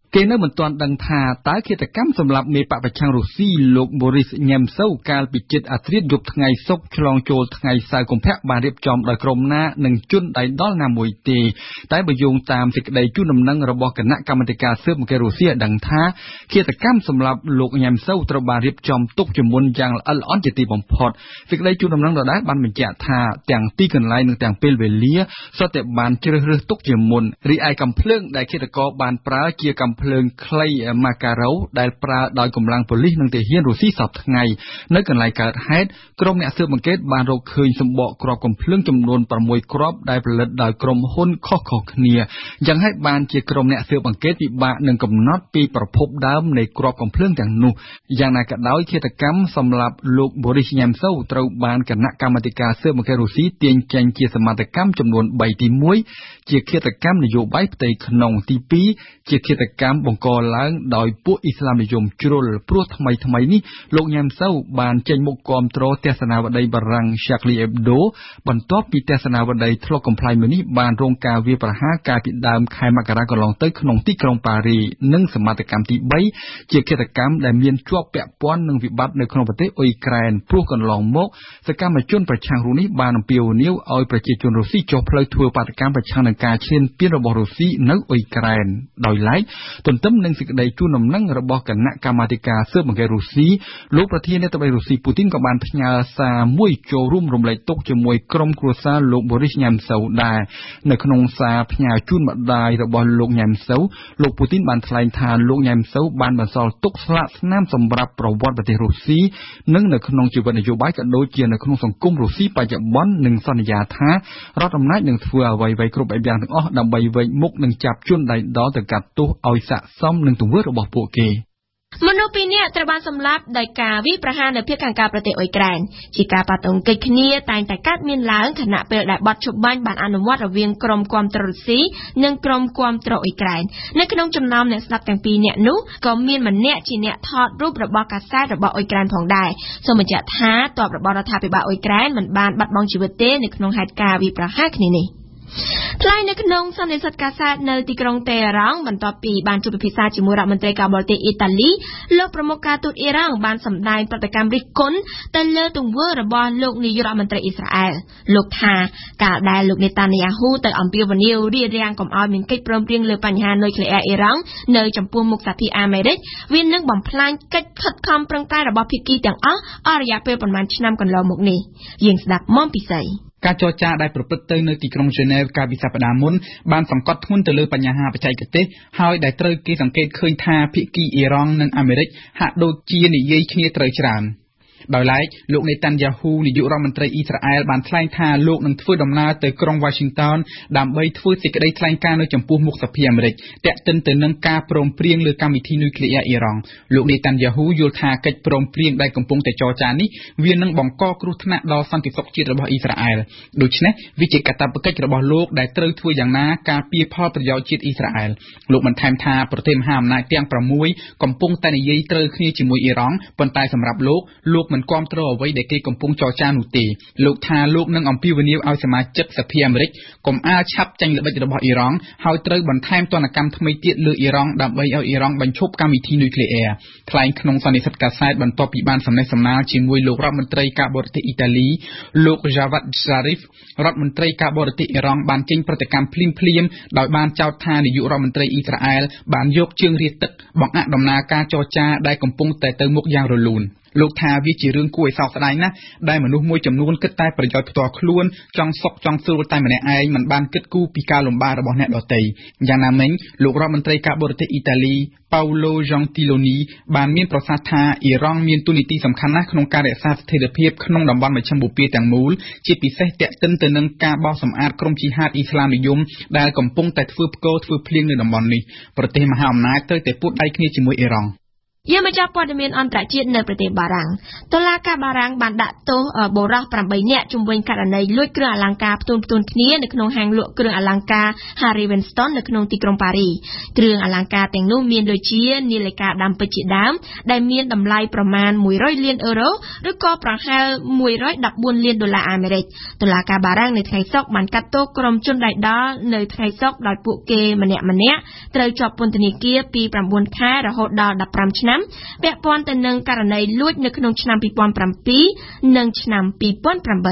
គេនៅមិនទាន់ដឹងថាតើឃាតកម្មសម្រាប់មេបកប្រឆាំងរុស្ស៊ីលោក Boris Nemtsov កាលពីជិតអាធ្រាត្រយប់ថ្ងៃសុក្រឆ្លងចូលថ្ងៃសៅរ៍កុម្ភៈបានរៀបចំដោយក្រុមណានិងជនដៃដល់ណាមួយទេតែបើយោងតាមសេចក្តីជូនដំណឹងរបស់គណៈកម្មាធិការស៊ើបអង្កេតរុស្ស៊ីឲ្យដឹងថាឃាតកម្មសម្រាប់លោក Nemtsov ត្រូវបានរៀបចំទុកជាមុនយ៉ាងល្អិតល្អន់ជាទីបំផុតសេចក្តីជូនដំណឹងដដែលបានបញ្ជាក់ថាទាំងទីកន្លែងនិងទាំងពេលវេលាសុទ្ធតែបានជ្រើសរើសទុកជាមុនរីឯកាំភ្លើងដែលឃាតករបានប្រើជាកាំភ្លើងខ្លី Makarov ដែលប្រើដោយកម្លាំងប៉ូលីសនិងទាហានរុស្ស៊ីសពថ្ងៃនៅកន្លែងកើតហេតុក្រុមអ្នកស៊ើបអង្កេតបានរកឃើញសម្បកគ្រាប់កាំភ្លើងចំនួនប្រាំមួយគ្រាប់ដែលផលិតដោយក្រុមហ៊ុនខុសៗគ្នាយ៉ាងហេតុបានជាក្រុមអ្នកស៊ើបអង្កេតពិបាកនឹងកំណត់ពីប្រភពដើមនៃគ្រាប់កាំភ្លើងទាំងនោះយ៉ាងណាក៏ដោយឃាតកម្មសម្រាប់លោក Boris Nemtsov ត្រូវបានគណៈកម្មាធិការស៊ើបអង្កេតរុស្ស៊ីទាញចេញជាសមត្ថកម្មចំនួនបីទីមួយជាឃាតកម្មនយោបាយផ្ទៃក្នុងទីពីរជាឃាតកម្មបង្កឡើងដោយពួកអ៊ីស្លាមនិយមជ្រុលព្រោះថ្មីថ្មីនេះលោក Nemtsov បានចេញមុខគាំទ្រទស្សនាវដ្តីបារាំង Charlie Hebdo បន្ទាប់ពីទស្សនាវដ្តីធ្លុកកំប្លែងមួយនេះបានរងការវាយប្រហារកាលពីដើមខែមករាកន្លងទៅក្នុងទីក្រុងប៉ារីនិងសមត្ថកម្មទីបីជាឃាតកម្មដែលមានជាប់ពាក់ព័ន្ធនឹងវិបត្តិនៅក្នុងប្រទេសអ៊ុយក្រែនព្រោះកន្លងមកសកម្មជនប្រឆាំងរូបនេះបានអំពាវនាវឲ្យប្រជាជនរុស្ស៊ីចុះផ្លូវធ្វើបាតកម្មប្រឆាំងនឹងការឈ្លានពានរបស់រុស្ស៊ីនៅអ៊ុយក្រែនដោយឡែកទន្ទឹមនឹងសេចក្តីជូនដំណឹងរបស់គណៈកម្មាធិការស៊ើបអង្កេតរុស្ស៊ីលោកប្រធានាធិបតីរុស្ស៊ីពូទីនក៏បានផ្ញើសារមួយចូលរួមរំលែកទុក្ខជាមួយក្រុមគ្រួសារលោក Boris Nemtsov ដែរនៅក្នុងសារផ្ញើជូនម្ដាយរបស់លោក Nemtsov លោកពូទីនបានថ្លែងថាលោក Nemtsov បានបន្សល់ទុកស្លាកស្នាមសម្រាប់ប្រវត្តិប្រទេសរុស្ស៊ីនិងនៅក្នុងជីវិតនយោបាយក៏ដូចជានៅក្នុងសង្គមរុស្ស៊ីបច្ចុប្បន្ននិងសន្យាថារដ្ឋអំណាចនឹងធ្វើអ្វីៗគ្រប់បែបយ៉ាងទាំងអស់ដើម្បីវែកមុខនិងចាប់ជនដៃដល់ទៅកាត់ទោសឲ្យស័ក្តិសមនឹងទង្វើរបស់ពួកគេមនុស្សពីរនាក់ត្រូវបានសម្លាប់ដោយការវាយប្រហារនៅភូមិខាងកើតប្រទេសអ៊ុយក្រែនជាការប៉ះទង្គិចគ្នាតែងតែកើតមានឡើងខណៈពេលដែលបទច្បាញ់បានអនុវត្តរវាងក្រុមគាំទ្ររុស្ស៊ីនិងក្រុមគាំទ្រអ៊ុយក្រែននៅក្នុងចំណោមអ្នកស្លាប់ទាំងពីរនាក់នោះក៏មានម្នាក់ជាអ្នកថតរូបរបស់កាសែតរបស់អ៊ុយក្រែនផងដែរសូមបញ្ជាក់ថាទ័ពរបស់រដ្ឋាភិបាលអ៊ុយក្រែនមិនបានបាត់បង់ជីវិតទេនៅក្នុងហេតុការណ៍វាយប្រហារគ្នានេះថ្លែងនៅក្នុងសន្និសីទកាសែតនៅទីក្រុងតេហ៍រ៉ង់បន្ទាប់ពីបានជួបពិភាក្សាជាមួយរដ្ឋមន្ត្រីការបរទេសអ៊ីតាលីលោកប្រមុខការទូតអ៊ីរ៉ង់បានសម្ដែងប្រតិកម្មរិះគន់ទៅលើទង្វើរបស់លោកនាយករដ្ឋមន្ត្រីអ៊ីស្រាអែលលោកថាការដែលលោកនេតានីយ៉ាហ៊ូទៅអំពាវនាវរារាំងកុំឲ្យមានកិច្ចព្រមព្រៀងលើបញ្ហានុយក្លេអ៊ែរអ៊ីរ៉ង់នៅចំពោះមុខសហភាពអាមេរិកវានឹងបំផ្លាញកិច្ចខិតខំប្រឹងប្រែងរបស់ភាគីទាំងអស់អស់រយៈពេលប្រមាណឆ្នាំកន្លងមកនេះយើងស្ដាប់មុំពិសីការចរចាដែលប្រព្រឹត្តទៅនៅទីក្រុងហ្សឺណែវកាលពីសប្តាហ៍មុនបានសង្កត់ធ្ងន់ទៅលើបញ្ហាបច្ចេកទេសហើយដែលត្រូវគេសង្កេតឃើញថាភាគីអ៊ីរ៉ង់និងអាមេរិកហាក់ដូចជានិយាយគ្នាត្រូវច្រើនដោយឡែកលោកនេតាន់យ៉ាហ៊ូនាយករដ្ឋមន្ត្រីអ៊ីស្រាអែលបានថ្លែងថាលោកនឹងធ្វើដំណើរទៅក្រុង Washington ដើម្បីធ្វើសេចក្តីថ្លែងការណ៍នៅចំពោះមុខសភាអាមេរិកទាក់ទិនទៅនឹងការព្រមព្រៀងលើកម្មវិធីនុយក្លេអ៊ែរអ៊ីរ៉ង់លោកនេតាន់យ៉ាហ៊ូយល់ថាកិច្ចព្រមព្រៀងដែលកំពុងតែចរចានេះវានឹងបង្កគ្រោះថ្នាក់ដល់សន្តិសុខជាតិរបស់អ៊ីស្រាអែលដូច្នេះវាជាកាតព្វកិច្ចរបស់លោកដែលត្រូវធ្វើយ៉ាងណាការពារផលប្រយោជន៍ជាតិអ៊ីស្រាអែលលោកបន្ថែមថាប្រទេសមហាអំណាចទាំងប្រាំមួយកំពុងតែនិយាយត្រូវគ្នាជាមួយអ៊ីរ៉ង់ប៉ុន្តែសម្រាប់លោកលោកមិនគាំទ្រអ្វីដែលគេកំពុងចរចានោះទេលោកថាលោកនឹងអំពាវនាវឲ្យសមាជិកសភាអាមេរិកកុំអាលឆាប់ចាញ់ល្បិចរបស់អ៊ីរ៉ង់ហើយត្រូវបន្ថែមទណ្ឌកម្មថ្មីទៀតលើអ៊ីរ៉ង់ដើម្បីឲ្យអ៊ីរ៉ង់បញ្ឈប់កម្មវិធីនុយក្លេអ៊ែរថ្លែងក្នុងសន្និសីទកាសែតបន្ទាប់ពីបានសំណេះសំណាលជាមួយលោករដ្ឋមន្ត្រីការបរទេសអ៊ីតាលីលោក Javad Zarif រដ្ឋមន្ត្រីការបរទេសអ៊ីរ៉ង់បានចេញប្រតិកម្មភ្លាមភ្លាមដោយបានចោទថានាយករដ្ឋមន្ត្រីអ៊ីស្រាអែលបានយកជើងរាទឹកបង្អាក់ដំណើរការចរចាដែលកំពុងតែទៅមុខយ៉ាងរលូនលោកថាវាជារឿងគួរឲ្យសោកស្ដាយណាស់ដែលមនុស្សមួយចំនួនគិតតែប្រយោជន៍ផ្ទាល់ខ្លួនចង់សុខចង់ស្រួលតែម្នាក់ឯងមិនបានគិតគូរពីការលំបាករបស់អ្នកដទៃយ៉ាងណាមិញលោករដ្ឋមន្ត្រីការបរទេសអ៊ីតាលី Paolo Gentiloni បានមានប្រសាសន៍ថាអ៊ីរ៉ង់មានតួនាទីសំខាន់ណាស់ក្នុងការរក្សាស្ថិរភាពក្នុងតំបន់មជ្ឈិមបូព៌ាទាំងមូលជាពិសេសទាក់ទិនទៅនឹងការបោះសម្អាតក្រុមជីហាតអ៊ីស្លាមនិយមដែលកំពុងតែធ្វើផ្គរធ្វើភ្លៀងនៅតំបន់នេះប្រទេសមហាអំណាចត្រូវតែពួតដៃគ្នាជាមួយអ៊ីរ៉ង់យើងមកចាប់ព័ត៌មានអន្តរជាតិនៅប្រទេសបារាំងតុលាការបារាំងបានដាក់ទោសបុរសប្រាំបីនាក់ជំវិញករណីលួចគ្រឿងអលង្ការផ្ទួនផ្ទួនគ្នានៅក្នុងហាងលក់គ្រឿងអលង្ការ Harry Winston នៅក្នុងទីក្រុងប៉ារីគ្រឿងអលង្ការទាំងនោះមានដូចជានាឡិកាដាំពេជ្រជាដើមដែលមានតម្លៃប្រមាណមួយរយលានអឺរ៉ូឬក៏ប្រហែលមួយរយដប់បួនលានដុល្លារអាមេរិកតុលាការបារាំងនៅថ្ងៃសុក្របានកាត់ទោសក្រុមជនដៃដល់នៅថ្ងៃសុក្រដោយពួកគេម្នាក់ម្នាក់ត្រូវជាប់ពន្ធនាគារពីប្រាំបួនខែរហូតដល់ដប់ប្រាំឆ្នាំពាក់ព័ន្ធទៅនឹងករណីលួចនៅក្នុងឆ្នាំពីរពាន់ប្រាំពីរនិងឆ្នាំពីរពាន់ប្រាំបី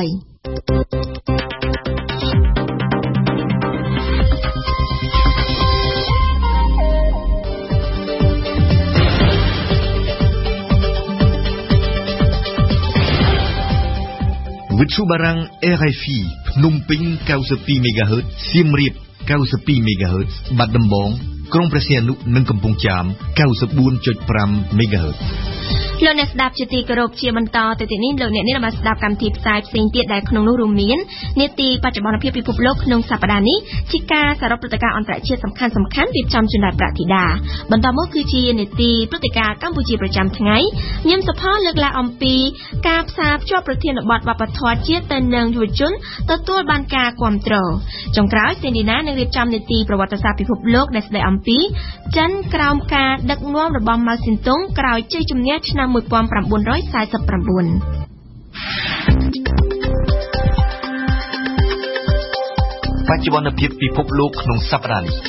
វិទ្យុបារាំង R F I ភ្នំពេញ កៅសិបពីរ មេហ្គាហឺត សៀមរាប កៅសិបពីរ មេហ្គាហឺត បាត់ដំបង ក្រុងព្រះសីហនុ និងកំពង់ចាម កៅសិបបួនចុចប្រាំ មេហ្គាហឺតលោកអ្នកស្ដាប់ជាទីគោរពជាបន្តទៅទីនេះលោកអ្នកនេះបានស្ដាប់កម្មវិធីផ្សាយផ្សេងទៀតដែលក្នុងនោះរួមមាននាទីបច្ចុប្បន្នភាពពិភពលោកក្នុងសប្តាហ៍នេះជាការសរុបព្រឹត្តិការណ៍អន្តរជាតិសំខាន់ៗរៀបចំជូនដល់ប្រតិធាបន្តមកគឺជានាទីព្រឹត្តិការណ៍កម្ពុជាប្រចាំថ្ងៃញឹមសុផាលើកឡើងអំពីការផ្សារភ្ជាប់ប្រធានបទវប្បធម៌ជាតិទៅនឹងយុវជនទទួលបានការគាំទ្រចុងក្រោយសេនីណានឹងរៀបចំនាទីប្រវត្តិសាស្ត្រពិភពលោកដែលស្ដីអំពីចិនក្រោមការដឹកនាំរបស់ម៉ៅស៊ីនតុងក្រោយជ័យជំនះឆ្នាំmột nghìn chín trăm bốn mươi chín បច្ចុប្បន្នភាពពិភពលោកក្នុងសប្តាហ៍នេះ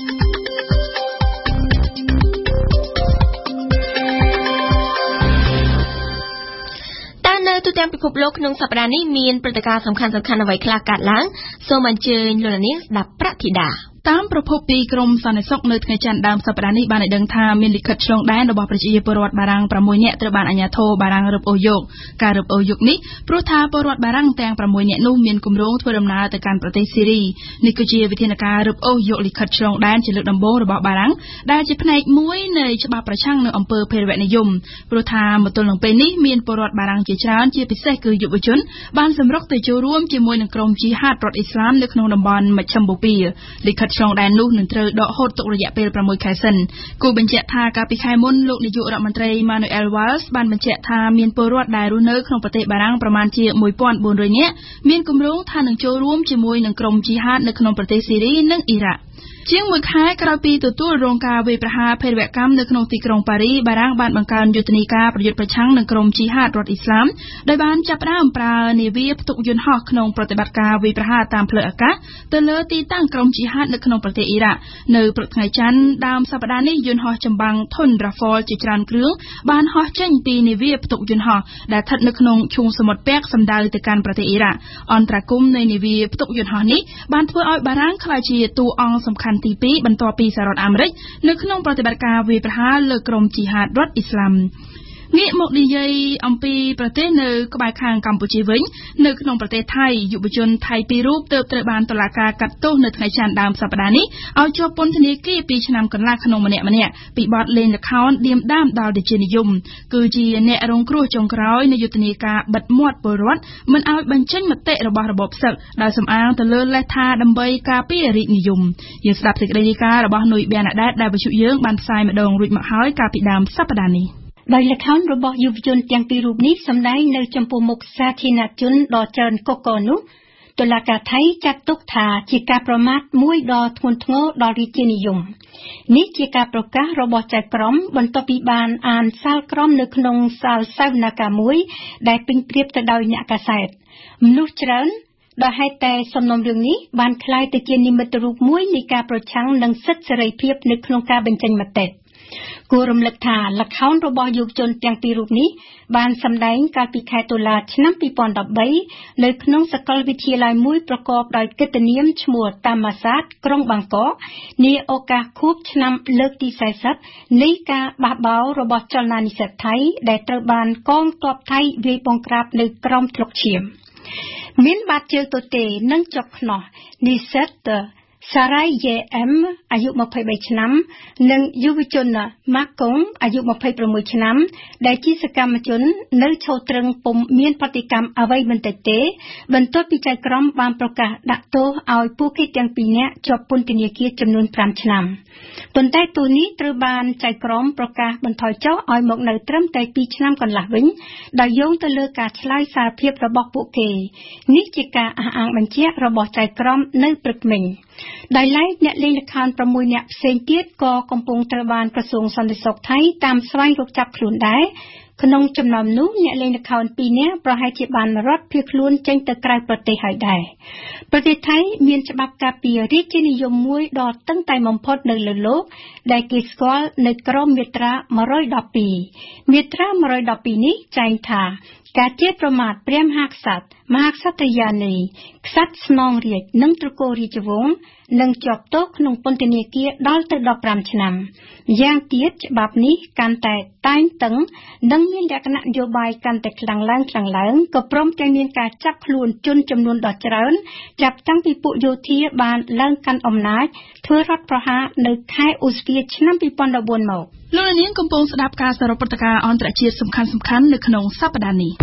នៅទូទាំងពិភពលោកក្នុងសប្តាហ៍នេះមានព្រឹត្តិការណ៍សំខាន់ៗអ្វីខ្លះកើតឡើងសូមអញ្ជើញលោកនាងស្ដាប់ប្រតិធាតាមប្រភពពីក្រមសន្តិសុខនៅថ្ងៃច័ន្ទដើមសប្តាហ៍នេះបានឲ្យដឹងថាមានលិខិតឆ្លងដែនរបស់ប្រជាពលរដ្ឋបារាំងប្រាំមួយនាក់ត្រូវបានអាជ្ញាធរបារាំងរឹបអូសយកការរឹបអូសយកនេះព្រោះថាពលរដ្ឋបារាំងទាំងប្រាំមួយនាក់នោះមានគម្រោងធ្វើដំណើរទៅកាន់ប្រទេសស៊ីរីនេះគឺជាវិធានការរឹបអូសយកលិខិតឆ្លងដែនជាលើកដំបូងរបស់បារាំងដែលជាផ្នែកមួយនៃច្បាប់ប្រឆាំងនឹងអំពើភេរវនិយមព្រោះថាមកទល់នឹងពេលនេះមានពលរដ្ឋបារាំងជាច្រើនជាពិសេសគឺយុវជនបានសម្រុកទៅចូលរួមជាមួយនឹងក្រុមជីហាតរដ្ឋអ៊ីស្លាមនៅក្នុងតំបន់មជ្ឈិមបូព៌ាលិខិតឆ្លងដែននោះនឹងត្រូវដកហូតទុករយៈពេលប្រាំមួយខែសិនគូបញ្ជាក់ថាកាលពីខែមុនលោកនាយករដ្ឋមន្ត្រី Manuel Valls បានបញ្ជាក់ថាមានពលរដ្ឋដែលរស់នៅក្នុងប្រទេសបារាំងប្រមាណជាmột nghìn bốn trămនាក់មានគម្រោងថានឹងចូលរួមជាមួយនឹងក្រុមជីហាតនៅក្នុងប្រទេសស៊ីរីនិងអ៊ីរ៉ាក់ជាងមួយខែក្រោយពីទទួលរងការវាយប្រហារភេរវកម្មនៅក្នុងទីក្រុងប៉ារីបារាំងបានបង្កើនយុទ្ធនាការប្រយុទ្ធប្រឆាំងនឹងក្រុមជីហាតរដ្ឋអ៊ីស្លាមដោយបានចាប់ផ្ដើមប្រើនាវាផ្ទុកយន្តហោះក្នុងប្រតិបត្តិការវាយប្រហារតាមផ្លូវអាកាសទៅលើទីតាំងក្រុមជីហាតនៅក្នុងប្រទេសអ៊ីរ៉ាក់នៅព្រឹកថ្ងៃច័ន្ទដើមសប្តាហ៍នេះយន្តហោះចម្បាំងធុន Rafale ជាច្រើនគ្រឿងបានហោះចេញពីនាវាផ្ទុកយន្តហោះដែលស្ថិតនៅក្នុងឈូងសមុទ្រពាក់សម្ដៅទៅកាន់ប្រទេសអ៊ីរ៉ាក់អន្តរាគមន៍នៃនាវាផ្ទុកយន្តហោះនេះបានធ្វើឲ្យបារាំងក្លាយជាតួអង្គសំខាន់ទីពីរបន្ទាប់ពីសហរដ្ឋអាមេរិកនៅក្នុងប្រតិបត្តិការវាយប្រហារលើក្រុមជីហាតរដ្ឋអ៊ីស្លាមងាកមកនិយាយអំពីប្រទេសនៅក្បែរខាងកម្ពុជាវិញនៅក្នុងប្រទេសថៃយុវជនថៃពីររូបទើបត្រូវបានតុលាការកាត់ទោសនៅថ្ងៃច័ន្ទដើមសប្តាហ៍នេះឲ្យជាប់ពន្ធនាគារពីរឆ្នាំកន្លះក្នុងម្នាក់ម្នាក់ពីបទលេងល្ខោនឌៀមដាមដល់ប្រជានិយមគឺជាអ្នករងគ្រោះចុងក្រោយនៃយុទ្ធនាការបិទមាត់ពលរដ្ឋមិនឲ្យបញ្ចេញមតិរបស់របបសឹកដោយសំអាងទៅលើលេសថាដើម្បីការពាររាជនិយមយើងស្ដាប់សេចក្តីរាយការណ៍របស់នុយប៊ែនណាដេតដែលវិទ្យុយើងបានផ្សាយម្ដងរួចមកហើយកាលពីដើមសប្តាហ៍នេះដោយល្ខោនរបស់យុវជនទាំងពីររូបនេះសម្ដែងនៅចំពោះមុខសាធារណជនដ៏ច្រើនកកកនោះតុលាការថៃចាត់ទុកថាជាការប្រមាថមួយដ៏ធ្ងន់ធ្ងរដល់រាជានិយមនេះជាការប្រកាសរបស់ចៅក្រមបន្ទាប់ពីបានអានសាលក្រមនៅក្នុងសាលសវនកម្មមួយដែលពេញព្រៀបទៅដោយអ្នកកាសែតមនុស្សច្រើនដោយហេតុតែសំណុំរឿងនេះបានក្លាយទៅជានិមិត្តរូបមួយនៃការប្រឆាំងនឹងសិទ្ធិសេរីភាពនៅក្នុងការបញ្ចេញមតិគួររំលឹកថាល្ខោនរបស់យុវជនទាំងពីររូបនេះបានសម្ដែងកាលពីខែតុលាឆ្នាំពីរពាន់ដប់បីនៅក្នុងសាកលវិទ្យាល័យមួយប្រកបដោយកិត្តិនាមឈ្មោះតាមាសាទក្រុងបាងកកនាឱកាសខួបឆ្នាំលើកទីสี่สิบនៃការបះបោររបស់ចលនានិស្សិតថៃដែលត្រូវបានកងទ័ពថៃវាយបង្ក្រាបនៅក្រោមធ្លុកឈាមមានបាតជើងទទេនិងចុកខ្នោះនិស្សិត Sarai Ye M อายุยี่สิบสามឆ្នាំនិងយុវជនម៉ាកុងអាយុยี่สิบหกឆ្នាំដែលជាសកម្មជននៅឈរត្រឹងពុំមានប្រតិកម្មអ្វីបន្តិចទេបន្ទាប់ពីចៅក្រមបានប្រកាសដាក់ទោសឲ្យពួកគេទាំងពីរនាក់ជាប់ពន្ធនាគារចំនួនfiveឆ្នាំប៉ុន្តែទោសនេះត្រូវបានចៅក្រមប្រកាសបន្ថយចុះឲ្យមកនៅត្រឹមតែtwoឆ្នាំកន្លះវិញដោយយោងទៅលើការឆ្លើយសារភាពរបស់ពួកគេនេះជាការអះអាងបញ្ជាក់របស់ចៅក្រមនៅព្រឹកមិញដោយឡែកអ្នកលេងល្ខោនsixនាក់ផ្សេងទៀតក៏កំពុងត្រូវបានក្រសួងសន្តិសុខថៃតាមស្វែងរកចាប់ខ្លួនដែរក្នុងចំណោមនោះអ្នកលេងល្ខោនtwoនាក់ប្រហែលជាបានរត់ភៀសខ្លួនចេញទៅក្រៅប្រទេសហើយដែរប្រទេសថៃមានច្បាប់ការពាររាជានិយមមួយដ៏តឹងតែងបំផុតនៅលើលោកដែលគេស្គាល់នៅក្រមមាត្រាone twelveមាត្រាone twelveនេះចែងថាការជេរប្រមាថព្រះមហាក្សត្រមហាក្សត្រយានីក្សត្រស្នងរាជនិងត្រកូលរាជវង្សនឹងជាប់ទោសក្នុងពន្ធនាគារដល់ទៅfifteenឆ្នាំយ៉ាងទៀតច្បាប់នេះកាន់តែតែងតឹងនិងមានលក្ខណៈនយោបាយកាន់តែខ្លាំងឡើងខ្លាំងឡើងក៏ព្រមទាំងមានការចាប់ខ្លួនជនចំនួនដ៏ច្រើនចាប់តាំងពីពួកយោធាបានឡើងកាន់អំណាចធ្វើរដ្ឋប្រហារនៅខែឧសភាឆ្នាំtwo thousand fourteenមកលោកនាងកំពុងស្ដាប់ការសរុបព្រឹត្តិការណ៍អន្តរជាតិសំខាន់ៗនៅក្នុងសប្តាហ៍នេះ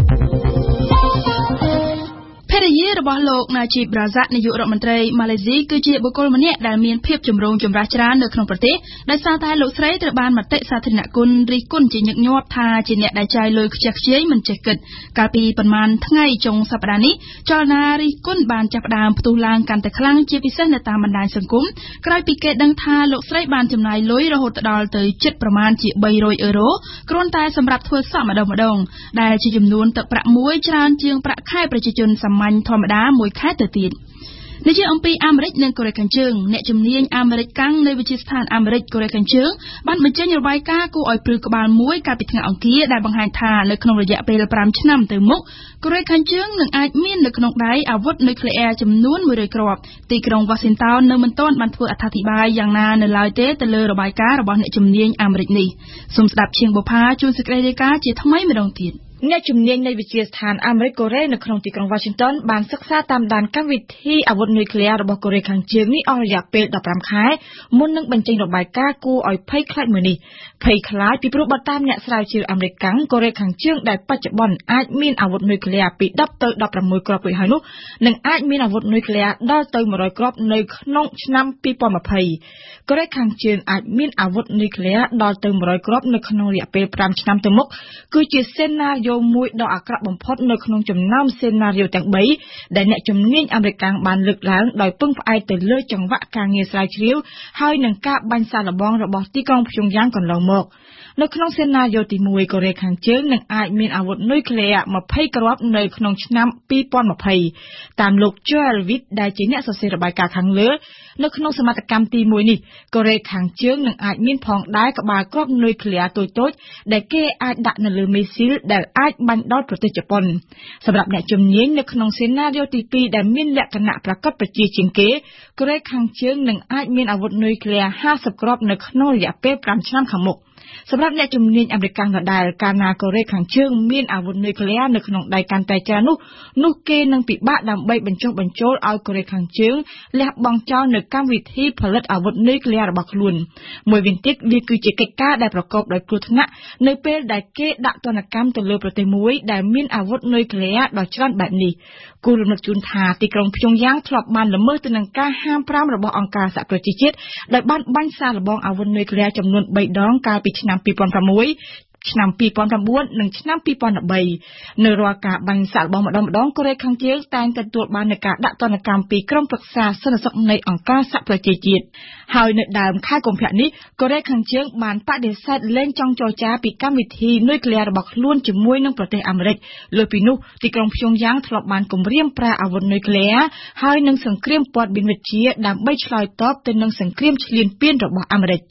ភរិយារបស់លោក Najib Razak នាយករដ្ឋមន្ត្រីម៉ាឡេស៊ីគឺជាបុគ្គលម្នាក់ដែលមានភាពចម្រូងចម្រាសច្រើននៅក្នុងប្រទេសដោយសារតែលោកស្រីត្រូវបានមតិសាធារណជនរិះគន់ជាញឹកញាប់ថាជាអ្នកដែលចាយលុយខ្ជះខ្ជាយមិនចេះគិតកាលពីប្រមាណថ្ងៃចុងសប្តាហ៍នេះចលនារិះគន់បានចាប់ផ្ដើមផ្ទុះឡើងកាន់តែខ្លាំងជាពិសេសនៅតាមបណ្ដាញសង្គមក្រោយពីគេដឹងថាលោកស្រីបានចំណាយលុយរហូតដល់ទៅជិតប្រមាណជាthree hundredអឺរ៉ូគ្រាន់តែសម្រាប់ធ្វើសក់ម្ដងម្ដងដែលជាចំនួនទឹកប្រាក់មួយច្រើនជាងប្រាក់ខែប្រជាជនសាមញ្ញធម្មតាមួយខែទៅទៀតនិយាយអំពីអាមេរិកនិងកូរ៉េខាងជើងអ្នកជំនាញអាមេរិកកាំងនៃវិទ្យាស្ថានអាមេរិកកូរ៉េខាងជើងបានបញ្ចេញរបាយការណ៍គួរឲ្យព្រឺក្បាលមួយកាលពីថ្ងៃអង្គារដែលបង្ហាញថានៅក្នុងរយៈពេលfiveឆ្នាំទៅមុខកូរ៉េខាងជើងនឹងអាចមាននៅក្នុងដៃអាវុធនុយក្លេអ៊ែរចំនួនone hundredគ្រាប់ទីក្រុង Washington នៅមិនទាន់បានធ្វើអត្ថាធិប្បាយយ៉ាងណានៅឡើយទេទៅលើរបាយការណ៍របស់អ្នកជំនាញអាមេរិកនេះសូមស្ដាប់ឈៀងបុប្ផាជួយសេចក្តីរាយការណ៍ជាថ្មីម្ដងទៀតអ្នកជំនាញនៃវិទ្យាស្ថានអាមេរិកកូរ៉េនៅក្នុងទីក្រុង Washington បានសិក្សាតាមដានកម្មវិធីអាវុធនុយក្លេអ៊ែររបស់កូរ៉េខាងជើងនេះអស់រយៈពេលfifteenខែមុននឹងបញ្ចេញរបាយការណ៍គួរឲ្យភ័យខ្លាចមួយនេះភ័យខ្លាចពីព្រោះបើតាមអ្នកស្រាវជ្រាវអាមេរិកកាំងកូរ៉េខាងជើងដែលបច្ចុប្បន្នអាចមានអាវុធនុយក្លេអ៊ែរពីtenទៅsixteenគ្រាប់រួចហើយនោះនឹងអាចមានអាវុធនុយក្លេអ៊ែរដល់ទៅone hundredគ្រាប់នៅក្នុងឆ្នាំtwenty twentyកូរ៉េខាងជើងអាចមានអាវុធនុយក្លេអ៊ែរដល់ទៅone hundredគ្រាប់នៅក្នុងរយៈពេលfiveឆ្នាំទៅមុខគឺជាសេណារីយ៉ូមួយដ៏អាក្រក់បំផុតនៅក្នុងចំណោមសេណារីយ៉ូទាំងthreeដែលអ្នកជំនាញអាមេរិកកាំងបានលើកឡើងដោយពឹងផ្អែកទៅលើចង្វាក់ការងារស្រាវជ្រាវហើយនឹងការបាញ់សាកល្បងរបស់ទីក្រុងព្យុងយ៉ាងកន្លងមកនៅក្នុងសេណារីយ៉ូទីoneកូរ៉េខាងជើងនឹងអាចមានអាវុធនុយក្លេអ៊ែរtwentyគ្រាប់នៅក្នុងឆ្នាំtwenty twentyតាមលោក Joel Witt ដែលជាអ្នកសរសេររបាយការណ៍ខាងលើនៅក្នុងសមាតកម្មទីoneនេះកូរ៉េខាងជើងនឹងអាចមានផងដែរក្បាលគ្រាប់នុយក្លេអ៊ែរតូចៗដែលគេអាចដាក់នៅលើមេស៊ីលដែលអាចបាញ់ដល់ប្រទេសជប៉ុនសម្រាប់អ្នកជំនាញនៅក្នុងសេណារីយ៉ូទីtwoដែលមានលក្ខណៈប្រាកដប្រជាជាងគេកូរ៉េខាងជើងនឹងអាចមានអាវុធនុយក្លេអ៊ែរfiftyគ្រាប់នៅក្នុងរយៈពេលfiveឆ្នាំខាងមុខសម្រាប់អ្នកជំនាញអាមេរិកដដែលកាលណាកូរ៉េខាងជើងមានអាវុធនុយក្លេអ៊ែរនៅក្នុងដៃកាន់តែច្រើននោះនោះគេនឹងពិបាកដើម្បីបញ្ចុះបញ្ចូលឲ្យកូរ៉េខាងជើងលះបង់ចោលនៅកម្មវិធីផលិតអាវុធនុយក្លេអ៊ែររបស់ខ្លួនមួយវិញទៀតវាគឺជាកិច្ចការដែលប្រកបដោយគ្រោះថ្នាក់នៅពេលដែលគេដាក់ទណ្ឌកម្មទៅលើប្រទេសមួយដែលមានអាវុធនុយក្លេអ៊ែរដ៏ច្រើនបែបនេះគូរំលឹកជូនថាទីក្រុងព្យុងយ៉ាងធ្លាប់បានល្មើសទៅនឹងការហាម5របស់អង្គការសហប្រជាជាតិដោយបានបាញ់សាកល្បងអាវុធនុយក្លេអ៊ែរចំនួនthreeដងកាលពីឆ្នាំtwo thousand sixឆ្នាំtwo thousand nineនិងឆ្នាំtwo thousand thirteenនៅរាល់ការបាញ់សាកល្បងម្ដងម្ដងកូរ៉េខាងជើងតែងតែទទួលបាននូវការដាក់ទណ្ឌកម្មពីក្រុមប្រឹក្សាសន្តិសុខនៃអង្គការសហប្រជាជាតិហើយនៅដើមខែកុម្ភៈនេះកូរ៉េខាងជើងបានបដិសេធលែងចង់ចរចាពីកម្មវិធីនុយក្លេអ៊ែររបស់ខ្លួនជាមួយនឹងប្រទេសអាមេរិកលើពីនោះទីក្រុងព្យុងយ៉ាងធ្លាប់បានគម្រាមប្រើអាវុធនុយក្លេអ៊ែរហើយនឹងសង្គ្រាមព័ត៌មានវិទ្យាដើម្បីឆ្លើយតបទៅនឹងសង្គ្រាមឈ្លានពានរបស់អាមេរិក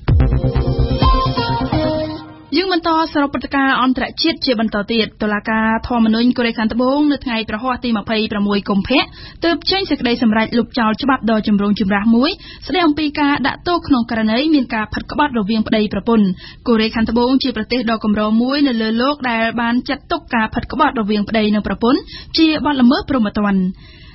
យើងបន្តសរុបព្រឹត្តិការណ៍អន្តរជាតិជាបន្តទៀតតុលាការធម្មនុញ្ញកូរ៉េខាងត្បូងនៅថ្ងៃប្រហ័សទីtwenty-sixកុម្ភៈទើបចេញសេចក្តីសម្រេចលុបចោលច្បាប់ដ៏ចម្រូងចម្រាសមួយស្តីអំពីការដាក់ទោសក្នុងករណីមានការផាត់ក្បត់រវាងប្តីប្រពន្ធកូរ៉េខាងត្បូងជាប្រទេសដ៏កម្រមួយនៅលើលោកដែលបានចាត់ទុកការផាត់ក្បត់រវាងប្តីនិងប្រពន្ធជាបទល្មើសព្រហ្មទណ្ឌ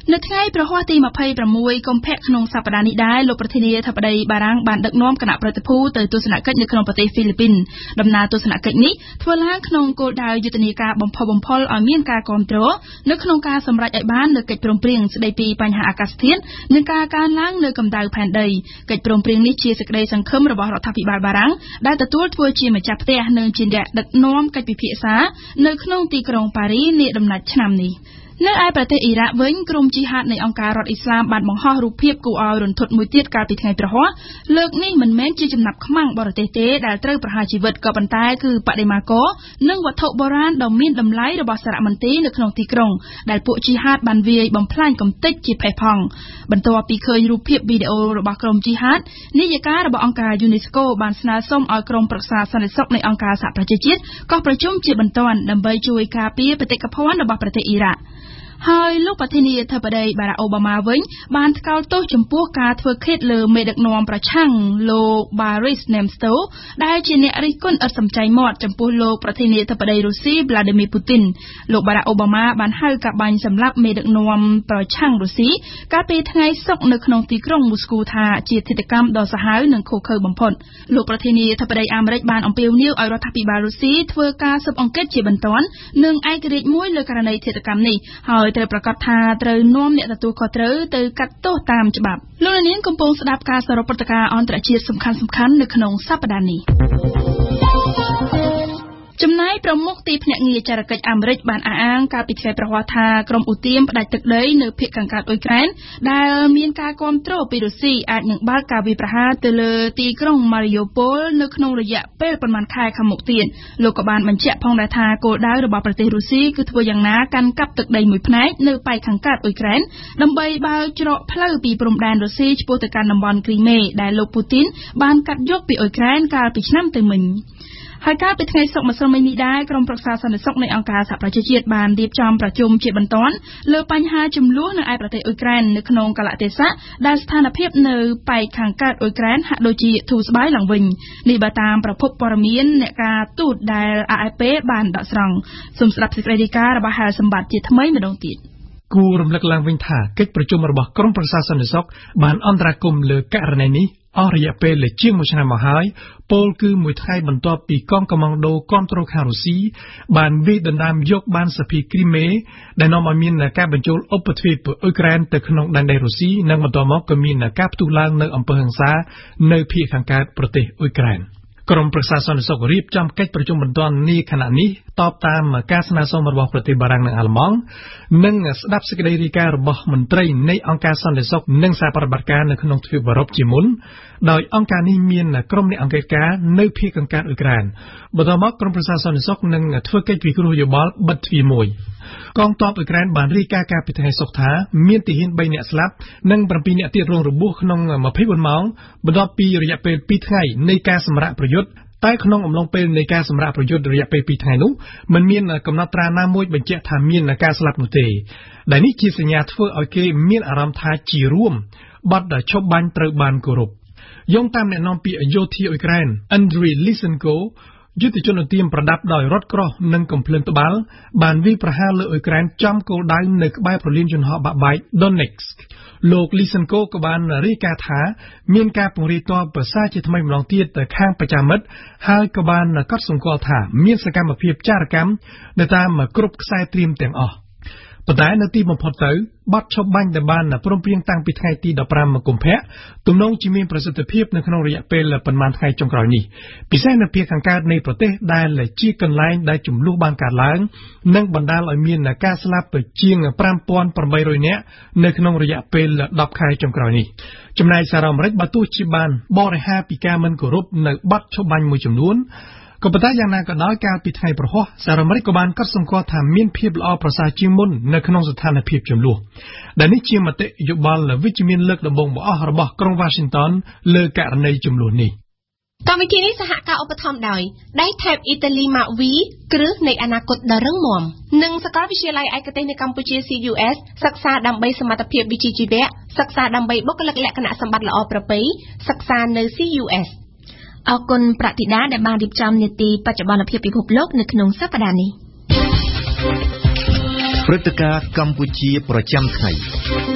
នៅថ្ងៃប្រហ័សទីยี่สิบหกកុម្ភៈក្នុងសប្តាហ៍នេះដែរលោកប្រធានាធិបតីបារាំងបានដឹកនាំគណៈប្រតិភូទៅទស្សនកិច្ចនៅក្នុងប្រទេសហ្វីលីពីនដំណើរទស្សនកិច្ចនេះធ្វើឡើងក្នុងគោលដៅយុទ្ធនាការបំផុសបំផុលឲ្យមានការគាំទ្រនៅក្នុងការសម្រេចឲ្យបាននូវកិច្ចព្រមព្រៀងស្តីពីបញ្ហាអាកាសធាតុនិងការកើនឡើងនៅកម្ដៅផែនដីកិច្ចព្រមព្រៀងនេះជាសេចក្តីសង្ឃឹមរបស់រដ្ឋាភិបាលបារាំងដែលទទួលធ្វើជាម្ចាស់ផ្ទះនិងជាអ្នកដឹកនាំកិច្ចពិភាក្សានៅក្នុងទីក្រុងប៉ារីនាដំណាច់ឆ្នាំនេះនៅឯប្រទេសអ៊ីរ៉ាក់វិញក្រុមជីហាតនៃអង្គការរដ្ឋអ៊ីស្លាមបានបង្ហោះរូបភាពគួរឲ្យរន្ធត់មួយទៀតកាលពីថ្ងៃប្រហ័សលើកនេះមិនមែនជាចំណាប់ខ្មាំងបរទេសទេដែលត្រូវប្រហារជីវិតក៏ប៉ុន្តែគឺបដិមាករនិងវត្ថុបុរាណដ៏មានតម្លៃរបស់សារមន្ទីរនៅក្នុងទីក្រុងដែលពួកជីហាតបានវាយបំផ្លាញកំទេចជាផេះផង់បន្ទាប់ពីឃើញរូបភាពវីដេអូរបស់ក្រុមជីហាតនាយិការបស់អង្គការ UNESCO បានស្នើសុំឲ្យក្រុមប្រឹក្សាសន្តិសុខនៃអង្គការសហប្រជាជាតិកោះប្រជុំជាបន្ទាន់ដើម្បីជួយការពារបេតិកភណ្ឌរបស់ប្រទេសអ៊ីរ៉ាក់ហើយលោកប្រធានាធិបតីបារ៉ាក់អូបាម៉ាវិញបានថ្កោលទោសចំពោះការធ្វើឃាតលើមេដឹកនាំប្រឆាំងលោក Boris Nemtsov ដែលជាអ្នករិះគន់ឥតសំចៃមាត់ចំពោះលោកប្រធានាធិបតីរុស្ស៊ី Vladimir Putin លោកបារ៉ាក់អូបាម៉ាបានហៅកាបាញ់សម្លាប់មេដឹកនាំប្រឆាំងរុស្ស៊ីកាលពីថ្ងៃសុក្រនៅក្នុងទីក្រុងមូស្គូថាជាឃាតកម្មដ៏សាហាវនិងឃោរឃៅបំផុតលោកប្រធានាធិបតីអាមេរិកបានអំពាវនាវឲ្យរដ្ឋាភិបាលរុស្ស៊ីធ្វើការស៊ើបអង្កេតជាបន្ទាន់និងឯករាជ្យមួយលើករណីឃាតកម្មនេះហើយត្រូវប្រកាសថាត្រូវនាំអ្នកទទួលខុសត្រូវទៅកាត់ទោសតាមច្បាប់លោកនាងកំពុងស្ដាប់ការសរុបព្រឹត្តិការណ៍អន្តរជាតិសំខាន់ៗនៅក្នុងសប្តាហ៍នេះចំណែកប្រមុខទីភ្នាក់ងារចារកិច្ចអាមេរិកបានអះអាងកាលពីថ្ងៃប្រហ័សថាក្រុមឧទាមផ្ដាច់ទឹកដីនៅភាគខាងកើតអ៊ុយក្រែនដែលមានការគាំទ្រពីរុស្ស៊ីអាចនឹងបើកការវាយប្រហារទៅលើទីក្រុង Mariupol នៅក្នុងរយៈពេលប្រមាណខែខាងមុខទៀតលោកក៏បានបញ្ជាក់ផងដែរថាគោលដៅរបស់ប្រទេសរុស្ស៊ីគឺធ្វើយ៉ាងណាកាន់កាប់ទឹកដីមួយផ្នែកនៅប៉ែកខាងកើតអ៊ុយក្រែនដើម្បីបើកច្រកផ្លូវពីព្រំដែនរុស្ស៊ីឆ្ពោះទៅកាន់តំបន់គ្រីមេដែលលោកពូទីនបានកាត់យកពីអ៊ុយក្រែនកាលពីឆ្នាំទៅមិញហើយកាលពីថ្ងៃសុក្រម្សិលមិញនេះដែរក្រុមប្រឹក្សាសន្តិសុខនៃអង្គការសហប្រជាជាតិបានរៀបចំប្រជុំជាបន្ទាន់លើបញ្ហាចំនួននៅឯប្រទេសអ៊ុយក្រែននៅក្នុងកាលៈទេសៈដែលស្ថានភាពនៅប៉ែកខាងកើតអ៊ុយក្រែនហាក់ដូចជាធូរស្បើយឡើងវិញនេះបើតាមប្រភពព័ត៌មានអ្នកការទូតដែល A F P បានដកស្រង់សូមស្ដាប់សេចក្តីរាយការណ៍របស់ហែលសម្បត្តិជាថ្មីម្ដងទៀតគួររំលឹកឡើងវិញថាកិច្ចប្រជុំរបស់ក្រុមប្រឹក្សាសន្តិសុខបានអន្តរាគមន៍លើករណីនេះអស់រយៈពេលជាងមួយឆ្នាំមកហើយពលគឺមួយថ្ងៃបន្ទាប់ពីកងកម្លាំងដូគាំទ្រខាងរុស្ស៊ីបានវាយដណ្ដើមយកបានសភាគ្រីមេដែលនាំឲ្យមានការបញ្ចូលឧបទ្វីបអ៊ុយក្រែនទៅក្នុងដែនដីរុស្ស៊ីនិងបន្តមកក៏មានការផ្ទុះឡើងនៅអំពើហិង្សានៅភាគខាងកើតប្រទេសអ៊ុយក្រែនក្រុមប្រឹក្សាសន្តិសុខរៀបចំកិច្ចប្រជុំបន្ទាន់នាខណៈនេះតបតាមការស្នើសុំរបស់ប្រទេសបារាំងនិងអាល្លឺម៉ង់និងស្ដាប់សេចក្តីរាយការណ៍របស់មន្ត្រីនៃអង្គការសន្តិសុខនិងសហប្រតិបត្តិការនៅក្នុងទ្វីបអឺរ៉ុបជាមុនដោយអង្គការនេះមានក្រុមអ្នកអង្កេតការណ៍នៅភាគខាងកើតអ៊ុយក្រែនបន្តមកក្រុមប្រឹក្សាសន្តិសុខនឹងធ្វើកិច្ចពិគ្រោះយោបល់បិទទ្វារមួយកងទ័ពអ៊ុយក្រែនបានរាយការណ៍កាលពីថ្ងៃសុក្រថាមានទាហានបីនាក់ស្លាប់និងប្រាំពីរនាក់ទៀតរងរបួសក្នុងម្ភៃបួនម៉ោងបន្ទាប់ពីរយៈពេលពីរថ្ងៃនៃការសម្រាកប្រយុទ្ធតែក្នុងអំឡុងពេលនៃការសម្រាកប្រយុទ្ធរយៈពេលពីរថ្ងៃនោះមិនមានកំណត់ត្រាណាមួយបញ្ជាក់ថាមានការស្លាប់នោះទេដែលនេះជាសញ្ញាធ្វើឲ្យគេមានអារម្មណ៍ថាជារួមបទឈប់បាញ់ត្រូវបានគោរពយោងតាមអ្នកនាំពាក្យយោធាអ៊ុយក្រែន Andriy Lysenko យុទ្ធជនឧទាមប្រដាប់ដោយរថក្រោះនិងកំភ្លើងត្បាល់បានវាយប្រហារលើអ៊ុយក្រែនចំគោលដៅនៅក្បែរប្រលានយន្តហោះបាក់បែក Donetsk លោក Lysenko ក៏បានរាយការណ៍ថាមានការពង្រាយទ័ពប្រសាជាថ្មីម្ដងទៀតទៅខាងប្រជាមិត្តហើយក៏បានកត់សម្គាល់ថាមានសកម្មភាពចារកម្មនៅតាមគ្រប់ខ្សែត្រៀមទាំងអស់ប៉ុន្តែនៅទីបំផុតទៅបទឈប់បាញ់ដែលបានព្រមព្រៀងតាំងពីថ្ងៃទីដប់ប្រាំកុម្ភៈទំនងជាមានប្រសិទ្ធភាពនៅក្នុងរយៈពេលប៉ុន្មានថ្ងៃចុងក្រោយនេះពិសេសនៅភាគខាងកើតនៃប្រទេសដែលជាកន្លែងដែលចំនួនបានកើតឡើងនិងបណ្ដាលឲ្យមានការស្លាប់ជាងប្រាំពាន់ប្រាំបីរយនាក់នៅក្នុងរយៈពេលដប់ខែចុងក្រោយនេះចំណែកសារ៉ាអាមេរិកបើទោះជាបានបរិហារពីការមិនគោរពនៅបទឈប់បាញ់មួយចំនួនក៏ប៉ុន្តែយ៉ាងណាក៏ដោយកាលពីថ្ងៃប្រហ័សសហរដ្ឋអាមេរិកក៏បានកត់សម្គាល់ថាមានភាពល្អប្រសើរជាងមុននៅក្នុងស្ថានភាពចំនួនដែលនេះជាមតិយោបល់វិជ្ជមានលើកដំបូងបង្អស់របស់ក្រុង Washington លើករណីចំនួននេះកម្មវិធីនេះសហការឧបត្ថម្ភដោយដៃថេបអ៊ីតាលីម៉ាវី គ្រឹះនៃអនាគតដ៏រឹងមាំនិងសាកលវិទ្យាល័យឯកទេសនៅកម្ពុជា C U S សិក្សាដើម្បីសមត្ថភាពវិជ្ជាជីវៈសិក្សាដើម្បីបុគ្គលិកលក្ខណៈសម្បត្តិល្អប្រពៃសិក្សានៅ C U S អរគុណប្រតិដាដែលបានរៀបចំនីតិបច្ចុប្បន្នភាពពិភពលោកនៅក្នុងសប្តាហ៍នេះព្រឹត្តិការណ៍កម្ពុជាប្រចាំថ្ងៃ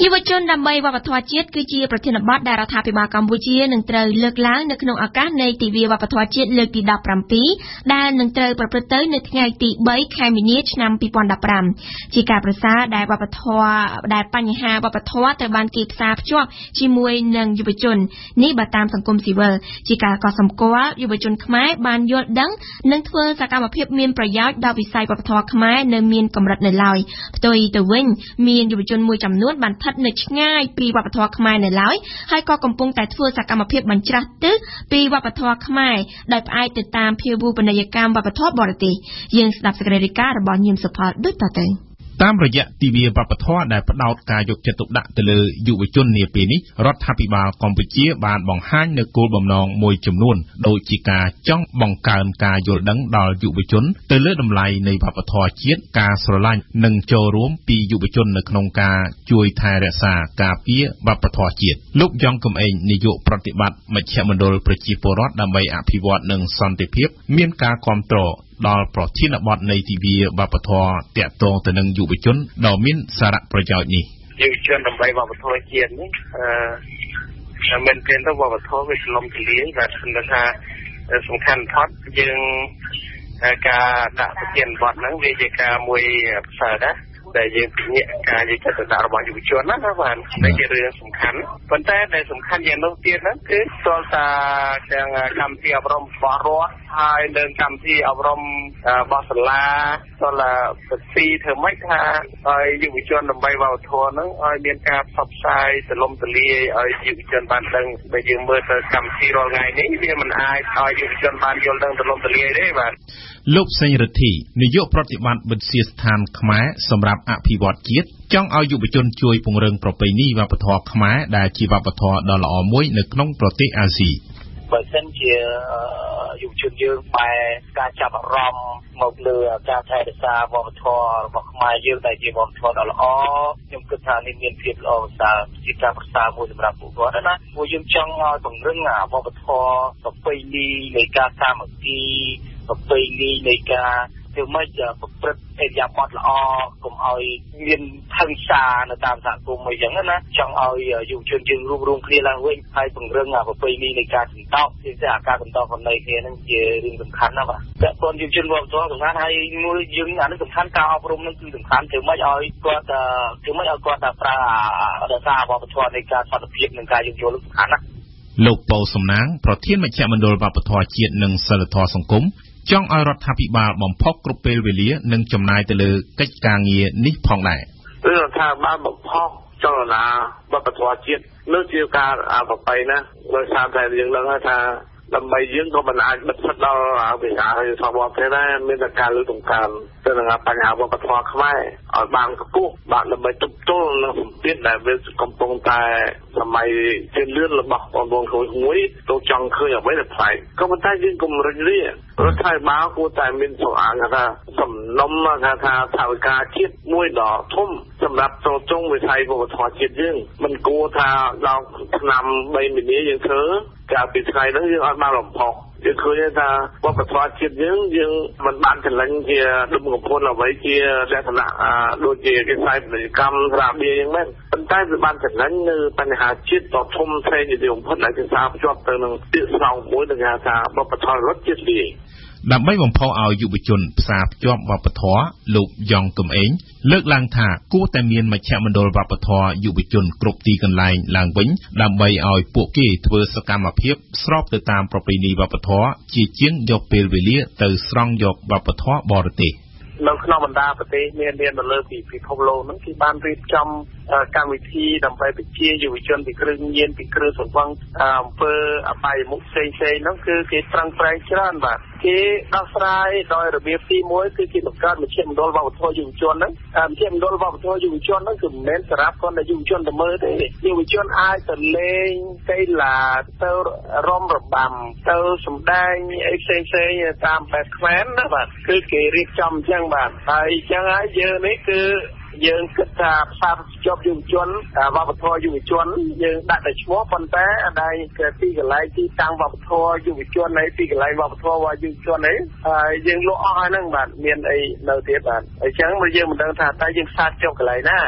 យុវជនដើម្បីវប្បធម៌ជាតិគឺជាប្រធានបទដែលរដ្ឋាភិបាលកម្ពុជានឹងត្រូវលើកឡើងនៅក្នុងឱកាសនៃទិវាវប្បធម៌ជាតិលើកទីដប់ប្រាំពីរដែលនឹងត្រូវប្រព្រឹត្តទៅនៅថ្ងៃទីបីខែមីនាឆ្នាំពីរពាន់ដប់ប្រាំជាការប្រសើរដែលវប្បធម៌ដែលបញ្ហាវប្បធម៌ត្រូវបានគេផ្សារភ្ជាប់ជាមួយនឹងយុវជននេះបើតាមសង្គមស៊ីវិលជាការកត់សម្គាល់យុវជនខ្មែរបានយល់ដឹងនិងធ្វើសកម្មភាពមានប្រយោជន៍ដល់វិស័យវប្បធម៌ខ្មែរនៅមានកម្រិតនៅឡើយផ្ទុយទៅវិញមានយុវជនមួយចំនួនបានស្ថិតនៅឆ្ងាយពីវប្បធម៌ខ្មែរនៅឡើយហើយក៏កំពុងតែធ្វើសកម្មភាពបញ្ច្រាស់ទិសពីវប្បធម៌ខ្មែរដោយផ្អែកទៅតាមភាវូបនីយកម្មវប្បធម៌បរទេសយើងស្ដាប់សេចក្តីរាយការណ៍របស់ញៀមសុផលដូចតទៅតាមរយៈទិវាវប្បធម៌ដែលផ្ដោតការយកចិត្តទុកដាក់ទៅលើយុវជននាពេលនេះរដ្ឋាភិបាលកម្ពុជាបានបង្ហាញនូវគោលបំណងមួយចំនួនដូចជាការចង់បង្កើនការយល់ដឹងដល់យុវជនទៅលើតម្លៃនៃវប្បធម៌ជាតិការស្រឡាញ់និងចូលរួមពីយុវជននៅក្នុងការជួយថែរក្សាការពារវប្បធម៌ជាតិលោកយ៉ងកំឯងនាយកប្រតិបត្តិមជ្ឈមណ្ឌលប្រជាពលរដ្ឋដើម្បីអភិវឌ្ឍនិងសន្តិភាពមានការគាំទ្រដល់ប្រធានបទនៃទិវាវប្បធម៌តាក់ទងទៅនឹងយុវជនដ៏មានសារៈប្រយោជន៍នេះយុវជនដើម្បីវប្បធម៌ជាតិនេះអឺមិនមែនទៅវប្បធម៌វាស្លុំទលាយបាទគឺថាសំខាន់ផុតយើងការដាក់ប្រធានបទហ្នឹងវាជាការមួយផ្សើដែរដែលយើងពិនិត្យការយកចិត្តទុកដាក់របស់យុវជនណាបាទនេះជារឿងសំខាន់ប៉ុន្តែដែលសំខាន់យ៉ាងនោះទៀតហ្នឹងគឺស្គាល់ថាទាំងកម្មវិធីអប់រំរបស់រដ្ឋហើយនឹងកម្មវិធីអប់រំរបស់សាលាស្គាល់ថាពិធីធ្វើម៉េចថាឲ្យយុវជនដើម្បីវប្បធម៌ហ្នឹងឲ្យមានការផ្សព្វផ្សាយទូលំទូលាយឲ្យយុវជនបានដឹងបើយើងមើលទៅកម្មវិធីរាល់ថ្ងៃនេះវាមិនអាចឲ្យយុវជនបានយល់ដឹងទូលំទូលាយទេបាទលោកសេងរិទ្ធីនាយកប្រតិបត្តិវិទ្យាស្ថានខ្មែរសម្រាប់អភិវឌ្ឍជាតិចង់ឲ្យយុវជនជួយពង្រឹងប្រពៃណីវប្បធម៌ខ្មែរដែលជាវប្បធម៌ដ៏ល្អមួយនៅក្នុងប្រទេសអាស៊ីបើសិនជាយុវជនយើងបែរការចាប់អារម្មណ៍មកលើការថែរក្សាវប្បធម៌របស់ខ្មែរយើងដែលជាវប្បធម៌ដ៏ល្អខ្ញុំគិតថានេះមានភាពល្អប្រសើរជាការប្រសើរមួយសម្រាប់ពួកគាត់ណាពួកយើងចង់ឲ្យពង្រឹងវប្បធម៌ប្រពៃណីនៃការសាមគ្គីប្រពៃណីនៃការធ្វើម៉េចប្រព្រឹត្តអេយ៉ាបតល្អកុំឲ្យមានហិង្សានៅតាមសហគមន៍អីចឹងណាចង់ឲ្យយុវជនយើងរួមរួមគ្នាឡើងវិញហើយពង្រឹងប្រពៃណីនៃការសន្តោសជាការការសន្តោសនៃគ្នានឹងជារឿងសំខាន់ណាស់បាទតែពលយុវជនវប្បធម៌សំខាន់ហើយមួយយើងអានេះសំខាន់ការអប់រំនឹងគឺសំខាន់ធ្វើម៉េចឲ្យគាត់ធ្វើម៉េចឲ្យគាត់ប្រើរក្សាវប្បធម៌នៃការសន្តិភាពនិងការយោគយល់សំខាន់ណាស់លោកប៉ូសំណាងប្រធានមជ្ឈមណ្ឌលវប្បធម៌ជាតិនិងសិលធម៌សង្គមចង់ឲ្យរដ្ឋាភិបាលបំផុសគ្រប់ពេលវេលានិងចំណាយទៅលើកិច្ចការងារនេះផងដែរគឺរដ្ឋាភិបាលបំផុសចលនាវប្បធម៌ជាតិនោះជាការអបបៃណាដោយសារតែយើងដឹងថាដើម្បីយើងក៏មិនអាចបិទសិទ្ធដល់វិស័យធម៌ទេដែរមានតែការលើកតម្កើងទៅនឹងបញ្ហាវប្បធម៌ខ្មែរឲ្យបានកម្ពស់បានដើម្បីទប់ទល់នឹងសម្ពាធដែលវាកំពុងតែសម័យជឿនលឿនរបស់បងប្អូនខ្លួនមួយទៅចង់ឃើញអ្វីដែលប្លែកក៏ប៉ុន្តែយើងកុំរញរារដ្ឋាភិបាលគួរតែមានសម្អាងថាសំណុំថាថាថាវិការជាតិមួយដ៏ធំសម្រាប់ចូលចុងវិស័យវប្បធម៌ជាតិយើងមិនគួរថាដល់ឆ្នាំបីមីនាយើងធ្វើកាលពីថ្ងៃហ្នឹងយើងអត់បានរំផុសយើងឃើញថាវប្បធម៌ជាតិយើងយើងមិនបានចលិញជាដុំកំពន់អ្វីជាលក្ខណៈដូចជាវិស័យពាណិជ្ជកម្មស្រាបៀរយ៉ាងម៉េចប៉ុន្តែវាបានចលិញនៅបញ្ហាជាតិដ៏ធំធេងជាទីបំផុតដែលគេសារភ្ជាប់ទៅនឹងពាក្យស្លោកមួយដែលគេហៅថាវប្បធម៌រដ្ឋជាតិលាយដើម្បីបំផុសឲ្យយុវជនផ្សារភ្ជាប់វប្បធម៌លោកយ៉ងកំឯងលើកឡើងថាគួរតែមានមជ្ឈមណ្ឌលវប្បធម៌យុវជនគ្រប់ទីកន្លែងឡើងវិញដើម្បីឲ្យពួកគេធ្វើសកម្មភាពស្របទៅតាមប្រពៃណីវប្បធម៌ជាជាងយកពេលវេលាទៅស្រង់យកវប្បធម៌បរទេសនៅក្នុងបណ្ដាប្រទេសមានមាននៅលើពីពិភពលោកហ្នឹងគឺបានរៀបចំកម្មវិធីដើម្បីពជាយុវជនពីគ្រឿងញៀនពីគ្រឿងសង្វឹងអំពើអបាយមុខផ្សេងៗហ្នឹងគឺគេប្រឹងប្រែងច្រើនបាទគេដោះស្រាយដោយរបៀបទីមួយគឺគេបង្កើតមជ្ឈមណ្ឌលវប្បធម៌យុវជនហ្នឹងមជ្ឈមណ្ឌលវប្បធម៌យុវជនហ្នឹងគឺមិនមែនសម្រាប់គាត់តែយុវជនទៅមើលទេយុវជនអាចទៅលេងកីឡាទៅរំរបាំទៅសម្ដែងអីផ្សេងផ្សេងតាមបែបខ្មែរណាបាទគឺគេរៀបចំអញ្ចឹងបាទហើយអញ្ចឹងហើយយើងនេះគឺយើងគិតថាផ្សារភ្ជាប់យុវជនវប្បធម៌យុវជនយើងដាក់តែឈ្មោះប៉ុន្តែដែលទីកន្លែងទីតាំងវប្បធម៌យុវជននៃទីកន្លែងវប្បធម៌យុវជននេះហើយយើងលក់អស់ហើយហ្នឹងបាទមានអីនៅទៀតបាទអញ្ចឹងយើងមិនដឹងថាតើយើងផ្សារភ្ជាប់កន្លែងណា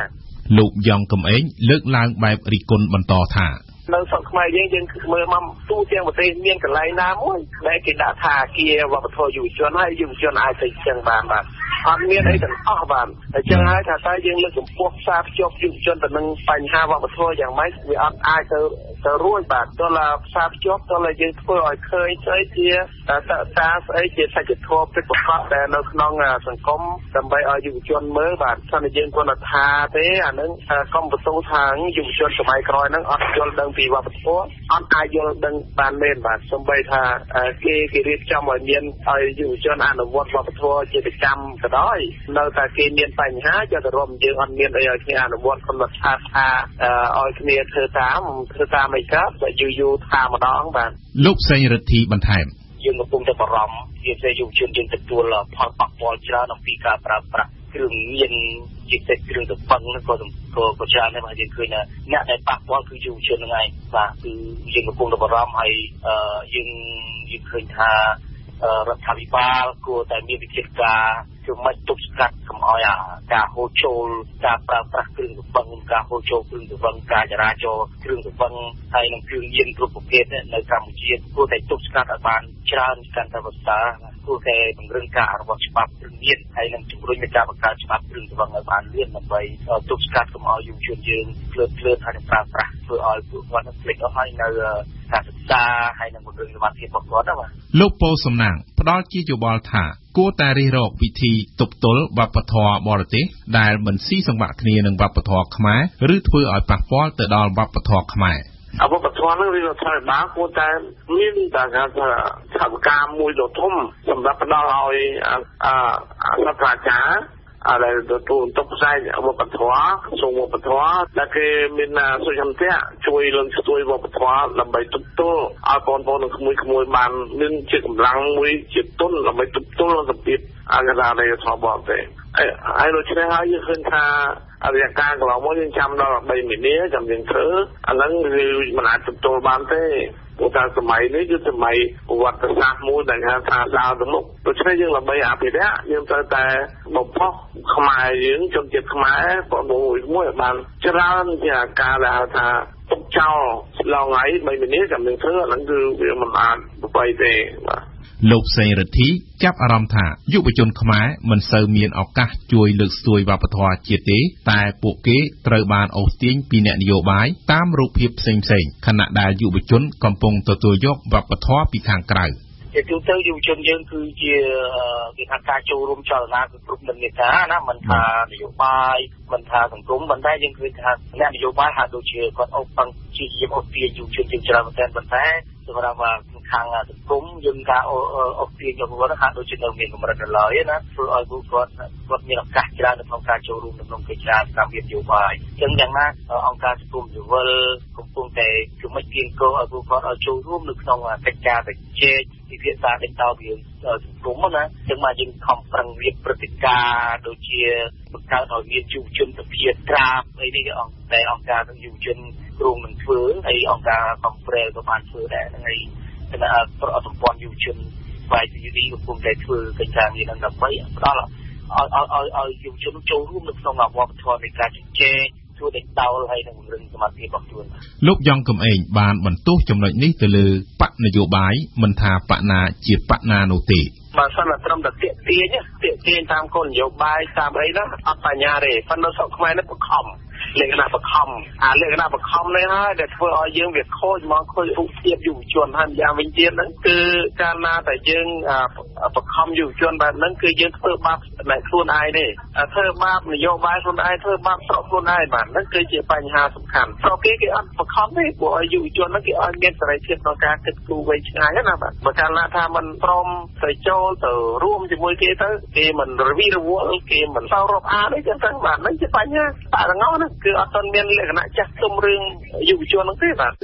លោកយ៉ងកំឯងលើកឡើងបែបរិះគន់បន្តថានៅស្រុកខ្មែរយើងយើងមើលមកទូទាំងប្រទេសមានកន្លែងណាមួយដែលគេដាក់ថាគាវប្បធម៌យុវជនហើយយុវជនអាចទៅចឹងបានបាទអត់មានអីទាំងអស់បាទអញ្ចឹងហើយថាតើយើងលើកកម្ពស់ផ្សារភ្ជាប់យុវជនទៅនឹងបញ្ហាវប្បធម៌យ៉ាងម៉េចវាអត់អាចទៅទៅរួចបាទតើឡាផ្សារភ្ជាប់តើឡាយើងធ្វើឲ្យឃើញស្អីជាតើតាស្អីជាសច្ចធម៌ពិតប្រាកដដែលនៅក្នុងសង្គមដើម្បីឲ្យយុវជនមើលបាទថាយើងគ្រាន់តែថាទេអានឹងកុំបន្ទោសថាយុវជនសម័យក្រោយហ្នឹងអត់យល់ដឹងពីវប្បធម៌អត់អាចយល់ដឹងបានមែនបាទសូម្បីថាគេគេរៀបចំឲ្យមានឲ្យយុវជនអនុវត្តវប្បធម៌ជាប្រចាំក៏ដោយនៅតែគេមានបញ្ហាយកទៅរួមយើងអត់មានអីឲ្យគ្នាអនុវត្តកំណត់ថាថាឲ្យគ្នាធ្វើតាមធ្វើតាមមិនកើតតែយូរយូរថាម្ដងបាទលោកសេងរិទ្ធីបន្ថែមយើងកំពុងតែបារម្ភជាពិសេសយុវជនយើងទទួលផលប៉ះពាល់ច្រើនអំពីការប្រើប្រាស់គ្រឿងញៀនជាពិសេសគ្រឿងតពឹងក៏ក៏ក៏ច្រើនដែរបាទយើងឃើញថាអ្នកដែលប៉ះពាល់គឺយុវជនហ្នឹងឯងបាទគឺយើងកំពុងតែបារម្ភហើយយើងយើងឃើញថារដ្ឋាភិបាលគួរតែមានវិធានការគឺមិនទប់ស្កាត់កុំឲ្យអាការហូរចូលការប្រើប្រាស់គ្រឿងតពឹងការហូរចូលគ្រឿងតពឹងការចរាចរណ៍គ្រឿងតពឹងហើយនឹងគ្រឿងញៀនគ្រប់ប្រភេទនៅកម្ពុជាគួរតែទប់ស្កាត់ឲ្យបានច្រើនកាន់តែប្រសើរគួរតែពង្រឹងការអនុវត្តច្បាប់គ្រឿងញៀនហើយនឹងជំរុញការបង្កើតច្បាប់គ្រឿងតពឹងឲ្យបានលឿនដើម្បីទប់ស្កាត់កុំឲ្យយុវជនយើងភ្លើតភ្លើតហើយនឹងប្រើប្រាស់ធ្វើឲ្យពួកគាត់ភ្លេចអស់ហើយនៅការសិក្សាហើយនឹងពង្រឹងសមត្ថភាពរបស់គាត់ណាបាទលោកពោធិ៍សំណាងផ្ដល់ជាយោបល់ថាគួរតែរិះរកវិធីទប់ទល់វប្បធម៌បរទេសដែលមិនស៊ីសង្វាក់គ្នានឹងវប្បធម៌ខ្មែរឬធ្វើឲ្យប៉ះពាល់ទៅដល់វប្បធម៌ខ្មែរអវបធម៌នឹងរដ្ឋាភិបាលគួរតែមានតែការថាថវិកាមួយដ៏ធំសម្រាប់ផ្ដល់ឲ្យអសាស្ត្រាចារ្យអាដែលទទួលទុកផ្សាយវប្បធម៌ក្រសួងវប្បធម៌ដែលគេមានសុខភាពជួយលើកស្ទួយវប្បធម៌ដើម្បីទប់ទល់ឲ្យបងប្អូននិងក្មួយៗបានមានជាកម្លាំងមួយជាទុនដើម្បីទប់ទល់សម្ពាធអន្តរជាតិធម៌បរទេសហើយដូច្នេះហើយយើងឃើញថាអរិយការកន្លងមកយើងចាំដល់បីមីនាចាំយើងធ្វើអាហ្នឹងគឺមិនអាចទប់ទល់បានទេព្រោះតែសម័យនេះគឺសម័យប្រវត្តិសាស្ត្រមួយដែលហៅថាដើរទៅមុខដូច្នេះយើងដើម្បីអភិរក្សយើងត្រូវតែបំផុសខ្មែរយើងជនជាតិខ្មែរបងប្អូនមួយបានច្រើនជាការដែលហៅថាទុកចោលឡងថ្ងៃបីមីនាចាំយើងធ្វើអាហ្នឹងគឺវាមិនអាចប្របីទេបាទលោកសេងរិទ្ធីចាប់អារម្មណ៍ថាយុវជនខ្មែរមិនសូវមានឱកាសជួយលើកស្ទួយវប្បធម៌ជាតិទេតែពួកគេត្រូវបានអូសទាញពីអ្នកនយោបាយតាមរូបភាពផ្សេងៗខណៈដែលយុវជនកំពុងទទួលយកវប្បធម៌ពីខាងក្រៅជាទូទៅយុវជនយើងគឺជាគេថាការចូលរួមចលនាគឺគ្រប់និន្នាការណាមិនថានយោបាយមិនថាសង្គមប៉ុន្តែយើងឃើញថាអ្នកនយោបាយហាក់ដូចជាគាត់អូសតាំងជាជាអូសទាញយុវជនជាច្រើនមែនទែនប៉ុន្តែសម្រាប់ខាងសង្គមយើងការអូសទាញរបស់គាត់ហាក់ដូចជានៅមានកម្រិតនៅឡើយណាធ្វើឲ្យពួកគាត់គាត់មានឱកាសច្រើននៅក្នុងការចូលរួមក្នុងកិច្ចការកម្មវិធីនយោបាយអញ្ចឹងយ៉ាងណាអង្គការសង្គមស៊ីវិលកំពុងតែជំរុញទានកោឲ្យពួកគាត់ឲ្យចូលរួមនៅក្នុងកិច្ចការប្រជែកពិភាក្សាដេញដោលពីសង្គមណាអញ្ចឹងមកយើងខំប្រឹងរៀបព្រឹត្តិការណ៍ដូចជាបង្កើតឲ្យមានយុវជនសភាក្រាបអីនេះអង្គតែអង្គការយុវជនគ្រោងនឹងធ្វើហើយអង្គការកំប្រែក៏បានធ្វើដែរហ្នឹងហើយគណៈប្រអសម្ព័ន្ធយុវជនฝ่ายទីនេះកំពុងតែធ្វើកិច្ចការនេះនឹងដើម្បីផ្ដល់ឲ្យឲ្យឲ្យយុវជនចូលរួមនៅក្នុងវប្បធម៌នៃការជជែកធ្វើដេញដោលហើយនឹងពង្រឹងសមត្ថភាពរបស់ខ្លួនលោកយ៉ងកំឯងបានបន្ទោសចំណុចនេះទៅលើបកនយោបាយមិនថាបកណាជាបកណានោះទេបើសិនតែត្រឹមតែទាក់ទាញទាក់ទាញតាមគោលនយោបាយតាមអីណាអត់បញ្ញាទេប៉ុន្តែស្រុកខ្មែរនេះបង្ខំលក្ខណៈបង្ខំអាលក្ខណៈបង្ខំនេះហើយដែលធ្វើឲ្យយើងវាខូចមកខូចរូបភាពយុវជនហើយយ៉ាងវិញទៀតហ្នឹងគឺកាលណាតែយើងបង្ខំយុវជនបែបហ្នឹងគឺយើងធ្វើបាបតែខ្លួនឯងទេធ្វើបាបនយោបាយខ្លួនឯងធ្វើបាបស្រុកខ្លួនឯងបាទហ្នឹងគឺជាបញ្ហាសំខាន់ស្រុកគេគេអត់បង្ខំទេព្រោះឲ្យយុវជនហ្នឹងគេឲ្យមានសេរីភាពក្នុងការគិតគូរវែងឆ្ងាយណាបាទបើកាលណាថាมันព្រមទៅចូលទៅរួមជាមួយគេទៅគេមិនរវីរវល់គេមិនសោរាប់អានអីចឹងទៅបាទហ្នឹងជាបញ្ហាតាទាំងអស់ហ្នឹងគឺអត់ទាន់មានលក្ខណៈចាស់ទុំរឿងយុវជនហ្នឹងទេបាទ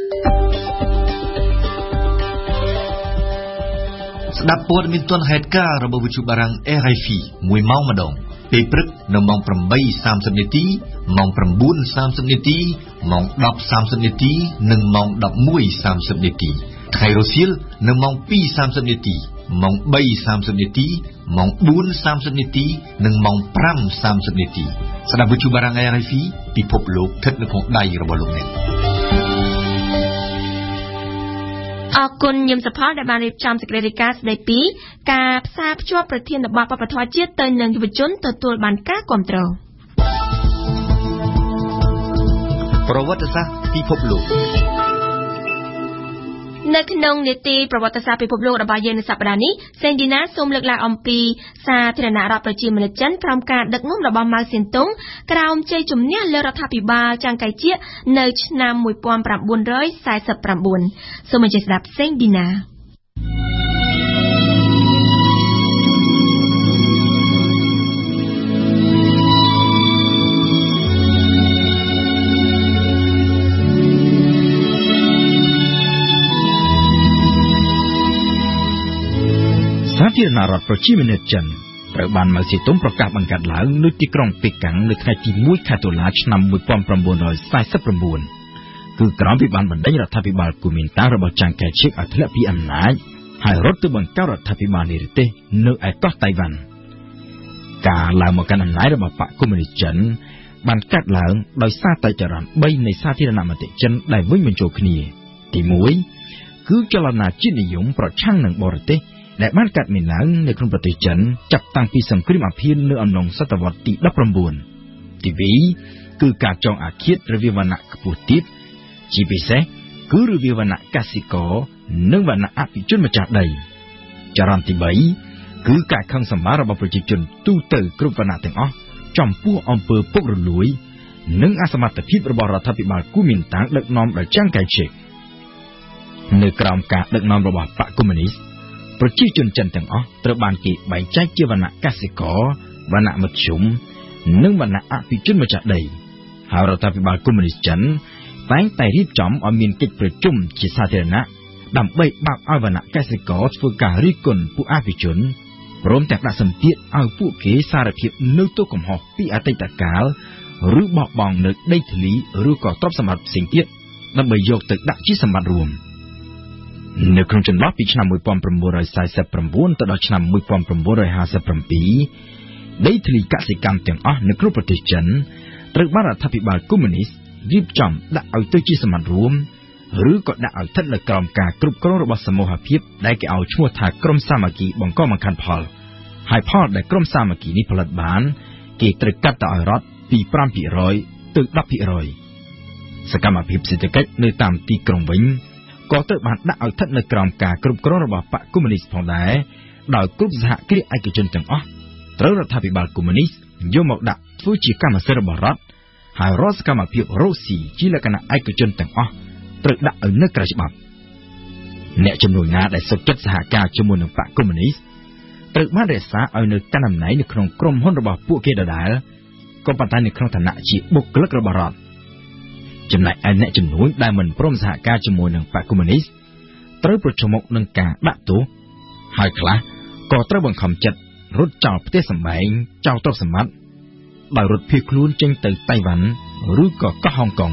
ស្ដាប់ព័ត៌មានទាន់ហេតុការណ៍របស់វិទ្យុបារាំង เอ เอฟ อี មួយម៉ោងម្ដងពេលព្រឹកនៅម៉ោង ប្រាំបីសាមសិប នាទីម៉ោង ប្រាំបួនសាមសិប នាទីម៉ោង ដប់សាមសិប នាទីនិងម៉ោង ដប់មួយសាមសិប នាទីថ្ងៃរសៀលនៅម៉ោង ពីរសាមសិប នាទីម៉ោង បីសាមសិប នាទីម៉ោង បួនសាមសិប នាទីនិងម៉ោង ប្រាំសាមសិប នាទីស្ដាប់វិទ្យុបារាំង R F I ពិភពលោកស្ថិតនៅក្នុងដៃរបស់លោកអ្នកអរគុណញឹមសុផលដែលបានរៀបចំសេចក្តីរាយការណ៍ស្តីពីការផ្សារភ្ជាប់ប្រធានបទវប្បធម៌ជាតិទៅនឹងយុវជនទទួលបានការគាំទ្រប្រវត្តិសាស្ត្រពិភពលោកនៅក្នុងនីតិប្រវត្តិសាស្ត្រពិភពលោករបស់យើងនៅសប្តាហ៍នេះសេងឌីណាសូមលើកឡើងអំពីសាធារណរដ្ឋប្រជាមានិតចិនក្រោមការដឹកនាំរបស់ម៉ៅស៊ិនតុងក្រោមជ័យជំនះលើរដ្ឋាភិបាលចង្កៃជៀកនៅឆ្នាំmột nghìn chín trăm bốn mươi chínសូមអញ្ជើញស្ដាប់សេងឌីណាសាធារណរដ្ឋប្រជាមានិតចិនត្រូវបានម៉ៅស៊េតុងប្រកាសបង្កើតឡើងនៅទីក្រុងប៉េកាំងនៅថ្ងៃទីមួយខែតុលាឆ្នាំmột nghìn chín trăm bốn mươi chínគឺក្រោមពីបានបណ្ដេញរដ្ឋាភិបាលគូមីនតាំងរបស់ចង្កៃជៀកឲ្យធ្លាក់ពីអំណាចហើយរត់ទៅបង្កើតរដ្ឋាភិបាលនិរទេសនៅឯកោះតៃវ៉ាន់ការឡើងមកកាន់អំណាចរបស់បកកុម្មុយនីសចិនបានកាត់ឡើងដោយសារតែចរន្តបីនៃសាធារណមតិចិនដែលវិញបញ្ចូលគ្នាទីមួយគឺចលនាជាតិនិយមប្រឆាំងនឹងបរទេសដែលបានកាត់មានឡើងនៅក្នុងប្រទេសចិនចាប់តាំងពីសង្គ្រាមអាភៀននៅអំឡុងសតវត្សទីដប់ប្រាំបួនទីពីរគឺការចងអាឃាតរវាងវណ្ណៈខ្ពស់ទាបជាពិសេសគឺរវាងវណ្ណៈកសិករនិងវណ្ណៈអភិជនម្ចាស់ដីចរន្តទីបីគឺការខឹងសម្បាររបស់ប្រជាជនទូទៅគ្រប់វណ្ណៈទាំងអស់ចំពោះអំពើពុករលួយនិងអសមត្ថភាពរបស់រដ្ឋាភិបាលគូមីនតាំងដឹកនាំដោយចង្កៃជៀកនៅក្រោមការដឹកនាំរបស់បកកុម្មុយនីសប្រជាជនចិនទាំងអស់ត្រូវបានគេបែងចែកជាវណ្ណៈកសិករវណ្ណៈមធ្យមនិងវណ្ណៈអភិជនម្ចាស់ដីហើយរដ្ឋាភិបាលកុម្មុយនីសចិនតែងតែរៀបចំឲ្យមានកិច្ចប្រជុំជាសាធារណៈដើម្បីបាក់ឲ្យវណ្ណៈកសិករធ្វើការរិះគន់ពួកអភិជនព្រមទាំងដាក់សម្ពាធឲ្យពួកគេសារភាពនៅទោសកំហុសពីអតីតកាលឬបោះបង់នៅដីធ្លីឬក៏ទ្រព្យសម្បត្តិផ្សេងទៀតដើម្បីយកទៅដាក់ជាសម្បត្តិរួមនៅក្នុងចន្លោះពីឆ្នាំmột nghìn chín trăm bốn mươi chínទៅដល់ឆ្នាំmột nghìn chín trăm năm mươi bảyដីធ្លីកសិកម្មទាំងអស់នៅក្នុងប្រទេសចិនត្រូវបានរដ្ឋាភិបាលកុម្មុយនីសរៀបចំដាក់ឲ្យទៅជាសម្បត្តិរួមឬក៏ដាក់ឲ្យស្ថិតនៅក្រោមការគ្រប់គ្រងរបស់សមូហភាពដែលគេឲ្យឈ្មោះថាក្រុមសាមគ្គីបង្កបង្កើនផលហើយផលដែលក្រុមសាមគ្គីនេះផលិតបានគេត្រូវកាត់ទៅឲ្យរដ្ឋពីfive percentទៅten percentសកម្មភាពសេដ្ឋកិច្ចនៅតាមទីក្រុងវិញក៏ត្រូវបានដាក់ឲ្យស្ថិតនៅក្រោមការគ្រប់គ្រងរបស់បកកុម្មុយនីសផងដែរដោយគ្រប់សហគ្រាសឯកជនទាំងអស់ត្រូវរដ្ឋាភិបាលកុម្មុយនីសយកមកដាក់ធ្វើជាកម្មសិទ្ធិរបស់រដ្ឋហើយរាល់សកម្មភាពរកស៊ីជាលក្ខណៈឯកជនទាំងអស់ត្រូវដាក់ឲ្យនៅក្រៅច្បាប់អ្នកជំនួយណាដែលសុខចិត្តសហការជាមួយនឹងបកកុម្មុយនីសត្រូវបានរក្សាឲ្យនៅកាន់អំណាចនៅក្នុងក្រុមហ៊ុនរបស់ពួកគេដដែលក៏ប៉ុន្តែនៅក្នុងឋានៈជាបុគ្គលិករបស់រដ្ឋចំណែកឯអ្នកជំនួយដែលមិនព្រមសហការជាមួយនឹងបកកុម្មុយនីសត្រូវប្រឈមមុខនឹងការដាក់ទោសហើយខ្លះក៏ត្រូវបង្ខំចិត្តរត់ចោលផ្ទះសម្បែងចោលទ្រព្យសម្បត្តិដោយរត់ភៀសខ្លួនចេញទៅតៃវ៉ាន់ឬក៏កោះហុងកុង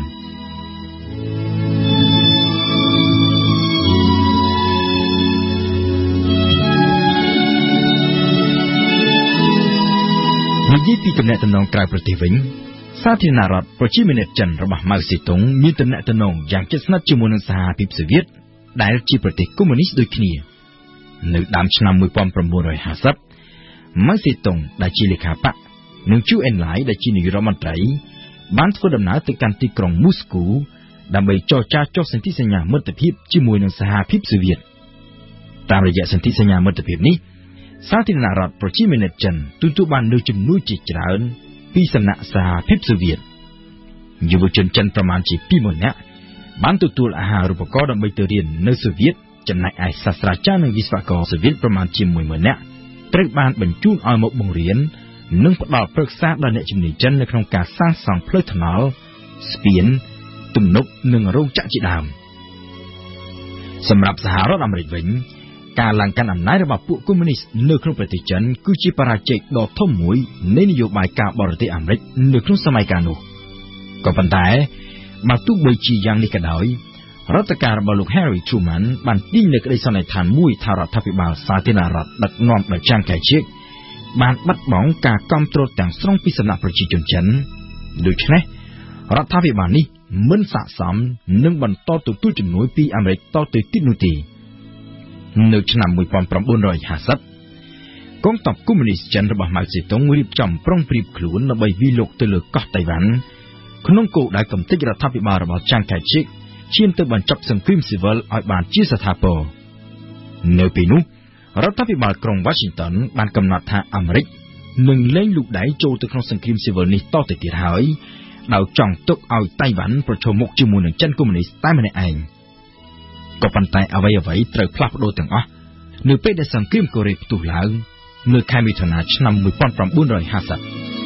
និយាយពីទំនាក់ទំនងក្រៅប្រទេសវិញសាធារណរដ្ឋប្រជាមានិតចិនរបស់ម៉ៅស៊េតុងមានទំនាក់ទំនងយ៉ាងជិតស្និទ្ធជាមួយនឹងសហភាពសូវៀតដែលជាប្រទេសកុម្មុយនីសដូចគ្នានៅដើមឆ្នាំmột nghìn chín trăm năm mươiម៉ៅស៊េតុងដែលជាលេខាបកនិងជូអេនឡាយដែលជានាយករដ្ឋមន្ត្រីបានធ្វើដំណើរទៅកាន់ទីក្រុងមូស្គូដើម្បីចរចាចុះសន្ធិសញ្ញាមិត្តភាពជាមួយនឹងសហភាពសូវៀតតាមរយៈសន្ធិសញ្ញាមិត្តភាពនេះសាធារណរដ្ឋប្រជាមានិតចិនទទួលបាននូវជំនួយជាច្រើនពីសំណាក់សហភាពសូវៀតយុវជនចិនប្រមាណជាtwoម៉ឺននាក់បានទទួលអាហារូបករណ៍ដើម្បីទៅរៀននៅសូវៀតចំណែកឯសាស្ត្រាចារ្យនិងវិស្វករសូវៀតប្រមាណជាoneម៉ឺននាក់ត្រូវបានបញ្ជូនឲ្យមកបង្រៀននិងផ្ដល់ប្រឹក្សាដល់អ្នកជំនាញចិននៅក្នុងការសាងសង់ផ្លូវថ្នល់ស្ពានទំនប់និងរោងចក្រជាដើមសម្រាប់សហរដ្ឋអាមេរិកវិញការឡើងកាន់អំណាចរបស់ពួកកុម្មុយនីសនៅក្នុងប្រទេសចិនគឺជាបរាជ័យដ៏ធំមួយនៃនយោបាយការបរទេសអាមេរិកនៅក្នុងសម័យកាលនោះក៏ប៉ុន្តែបើទោះបីជាយ៉ាងនេះក៏ដោយរដ្ឋការរបស់លោក Harry Truman បានទាញនៅក្តីសន្និដ្ឋានមួយថារដ្ឋាភិបាលសាធារណរដ្ឋដឹកនាំដោយចង្កៃជៀកបានបាត់បង់ការគាំទ្រទាំងស្រុងពីសំណាក់ប្រជាជនចិនដូច្នេះរដ្ឋាភិបាលនេះមិនស័ក្តិសមនឹងបន្តទទួលជំនួយពីអាមេរិកតទៅទៀតនោះទេនៅឆ្នាំmột nghìn chín trămห้าสิบកងទ័ពកុម្មុយនីសចិនរបស់ម៉ៅសេតុងរៀបចំប្រុងប្រៀបខ្លួនដើម្បីវាយលុកទៅលើកោះតៃវ៉ាន់ក្នុងគោលដៅកំទេចរដ្ឋាភិបាលរបស់ចាងកែឈិកឈានទៅបញ្ចប់សង្គ្រាមស៊ីវិលឲ្យបានជាស្ថាពរនៅពេលនោះរដ្ឋាភិបាលក្រុង Washington បានកំណត់ថាអាមេរិកនឹងលែងលូកដៃចូលទៅក្នុងសង្គ្រាមស៊ីវិលនេះតទៅទៀតហើយដោយចង់ទុកឲ្យតៃវ៉ាន់ប្រឈមមុខជាមួយនឹងចិនកុម្មុយនីសតែម្នាក់ឯងក៏ប៉ុន្តែអ្វីអ្វីត្រូវផ្លាស់ប្ដូរទាំងអស់នៅពេលដែលសង្គ្រាមកូរ៉េផ្ទុះឡើងនៅខែមិថុនាឆ្នាំmột nghìn chín trămห้าสิบ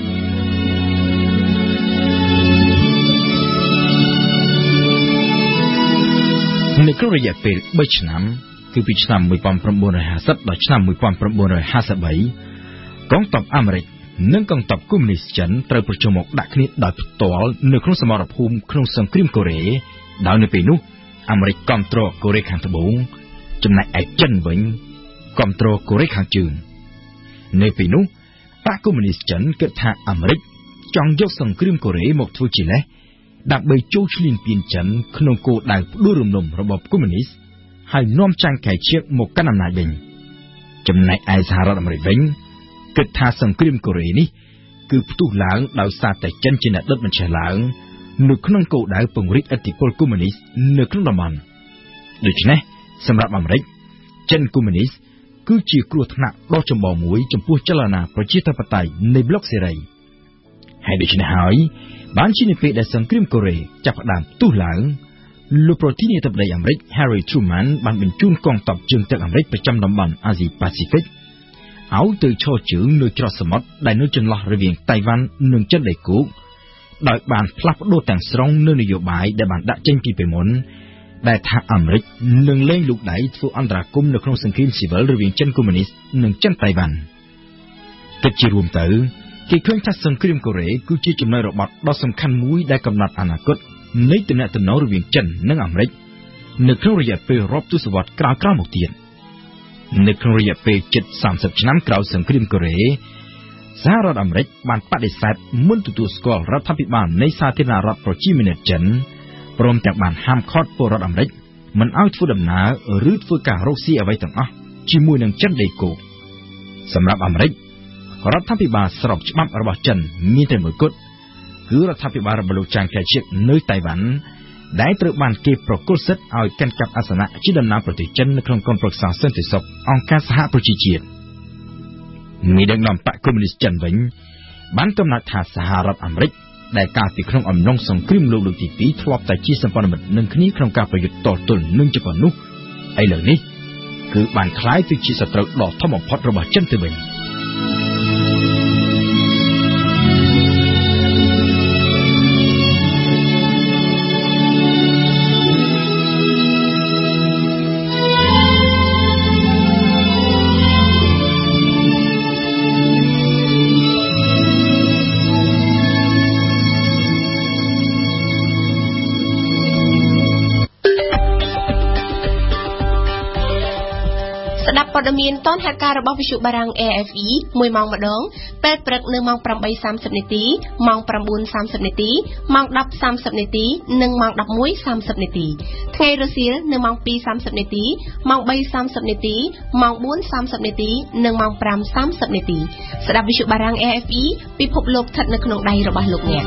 នៅក្នុងរយៈពេលបីឆ្នាំគឺពីឆ្នាំmột nghìn chín trămห้าสิบដល់ឆ្នាំmột nghìn chín trămห้าสิบ三កងទ័ពអាមេរិកនិងកងទ័ពកុម្មុយនីសចិនត្រូវប្រជុំមកដាក់គ្នាដោយផ្ទាល់នៅក្នុងសមរភូមិក្នុងសង្គ្រាមកូរ៉េដោយនៅពេលនោះអាមេរិកគាំទ្រកូរ៉េខាងត្បូងចំណែកឯចិនវិញគាំទ្រកូរ៉េខាងជើងនៅពេលនោះបកកុម្មុយនីសចិនគិតថាអាមេរិកចង់យកសង្គ្រាមកូរ៉េមកធ្វើជាលេសដើម្បីចូលឈ្លានពានចិនក្នុងគោលដៅផ្ដួលរំលំរបបកុម្មុយនីសហើយនាំចាងកែឈៀកមកកាន់អំណាចវិញចំណែកឯសហរដ្ឋអាមេរិកវិញគិតថាសង្គ្រាមកូរ៉េនេះគឺផ្ទុះឡើងដោយសារតែចិនជាអ្នកដុតបញ្ឆេះឡើងនៅក្នុងគោលដៅពង្រីកឥទ្ធិពលកុម្មុយនីសនៅក្នុងតំបន់ដូច្នេះសម្រាប់អាមេរិកចិនកុម្មុយនីសគឺជាគ្រោះថ្នាក់ដ៏ចម្បងមួយចំពោះចលនាប្រជាធិបតេយ្យនៃប្លុកសេរីហើយដូច្នេះហើយបានជានៅពេលដែលសង្គ្រាមកូរ៉េចាប់ផ្ដើមផ្ទុះឡើងលោកប្រធានាធិបតីអាមេរិក Harry Truman បានបញ្ជូនកងទ័ពជើងទឹកអាមេរិកប្រចាំតំបន់អាស៊ីប៉ាស៊ីហ្វិកឲ្យទៅឈរជើងនៅច្រកសមុទ្រដែលនៅចន្លោះរវាងតៃវ៉ាន់និងចិនដីគោកដោយបានផ្លាស់ប្ដូរទាំងស្រុងនៅនយោបាយដែលបានដាក់ចេញពីពេលមុនដែលថាអាមេរិកនឹងលែងលូកដៃធ្វើអន្តរាគមន៍នៅក្នុងសង្គ្រាមស៊ីវិលរវាងចិនកុម្មុយនីសនិងចិនតៃវ៉ាន់គិតជារួមទៅគេឃើញថាសង្គ្រាមកូរ៉េគឺជាចំណុចរបត់ដ៏សំខាន់មួយដែលកំណត់អនាគតនៃទំនាក់ទំនងរវាងចិននិងអាមេរិកនៅក្នុងរយៈពេលរាប់ទសវត្សរ៍ក្រោយៗមកទៀតនៅក្នុងរយៈពេលជិតសាមសិបឆ្នាំក្រោយសង្គ្រាមកូរ៉េសហរដ្ឋអាមេរិកបានបដិសេធមិនទទួលស្គាល់រដ្ឋាភិបាលនៃសាធារណរដ្ឋប្រជាមានិតចិនព្រមទាំងបានហាមឃាត់ពលរដ្ឋអាមេរិកមិនឲ្យធ្វើដំណើរឬធ្វើការរកស៊ីអ្វីទាំងអស់ជាមួយនឹងចិនដីគោកសម្រាប់អាមេរិករដ្ឋាភិបាលស្របច្បាប់របស់ចិនមានតែមួយគត់គឺរដ្ឋាភិបាលរបស់លោកចាងកែឈៀកនៅតៃវ៉ាន់ដែលត្រូវបានគេប្រគល់សិទ្ធិឲ្យកាន់កាប់អាសនៈជាតំណាងប្រទេសចិននៅក្នុងក្រុមប្រឹក្សាសន្តិសុខអង្គការសហប្រជាជាតិមេដឹកនាំបកកុម្មុយនីសចិនវិញបានកំណត់ថាសហរដ្ឋអាមេរិកដែលកាលពីក្នុងអំឡុងសង្គ្រាមលោកលើកទីពីរធ្លាប់តែជាសម្ព័ន្ធមិត្តនឹងគ្នាក្នុងការប្រយុទ្ធតទល់នឹងជប៉ុននោះឥឡូវនេះគឺបានក្លាយទៅជាសត្រូវដ៏ធំបំផុតរបស់ចិនទៅវិញព័ត៌មានតនហេតុការណ៍របស់វិទ្យុបារាំង A F E មួយម៉ោងម្ដងពេលព្រឹកនៅម៉ោងប្រាំបីសាមសិបនាទីម៉ោងប្រាំបួនសាមសិបនាទីម៉ោងដប់សាមសិបនាទីនិងម៉ោងដប់មួយសាមសិបនាទីថ្ងៃរសៀលនៅម៉ោងពីរសាមសិបនាទីម៉ោងបីសាមសិបនាទីម៉ោងបួនសាមសិបនាទីនិងម៉ោងប្រាំសាមសិបនាទីស្ដាប់វិទ្យុបារាំង A F E ពិភពលោកស្ថិតនៅក្នុងដៃរបស់លោកអ្នក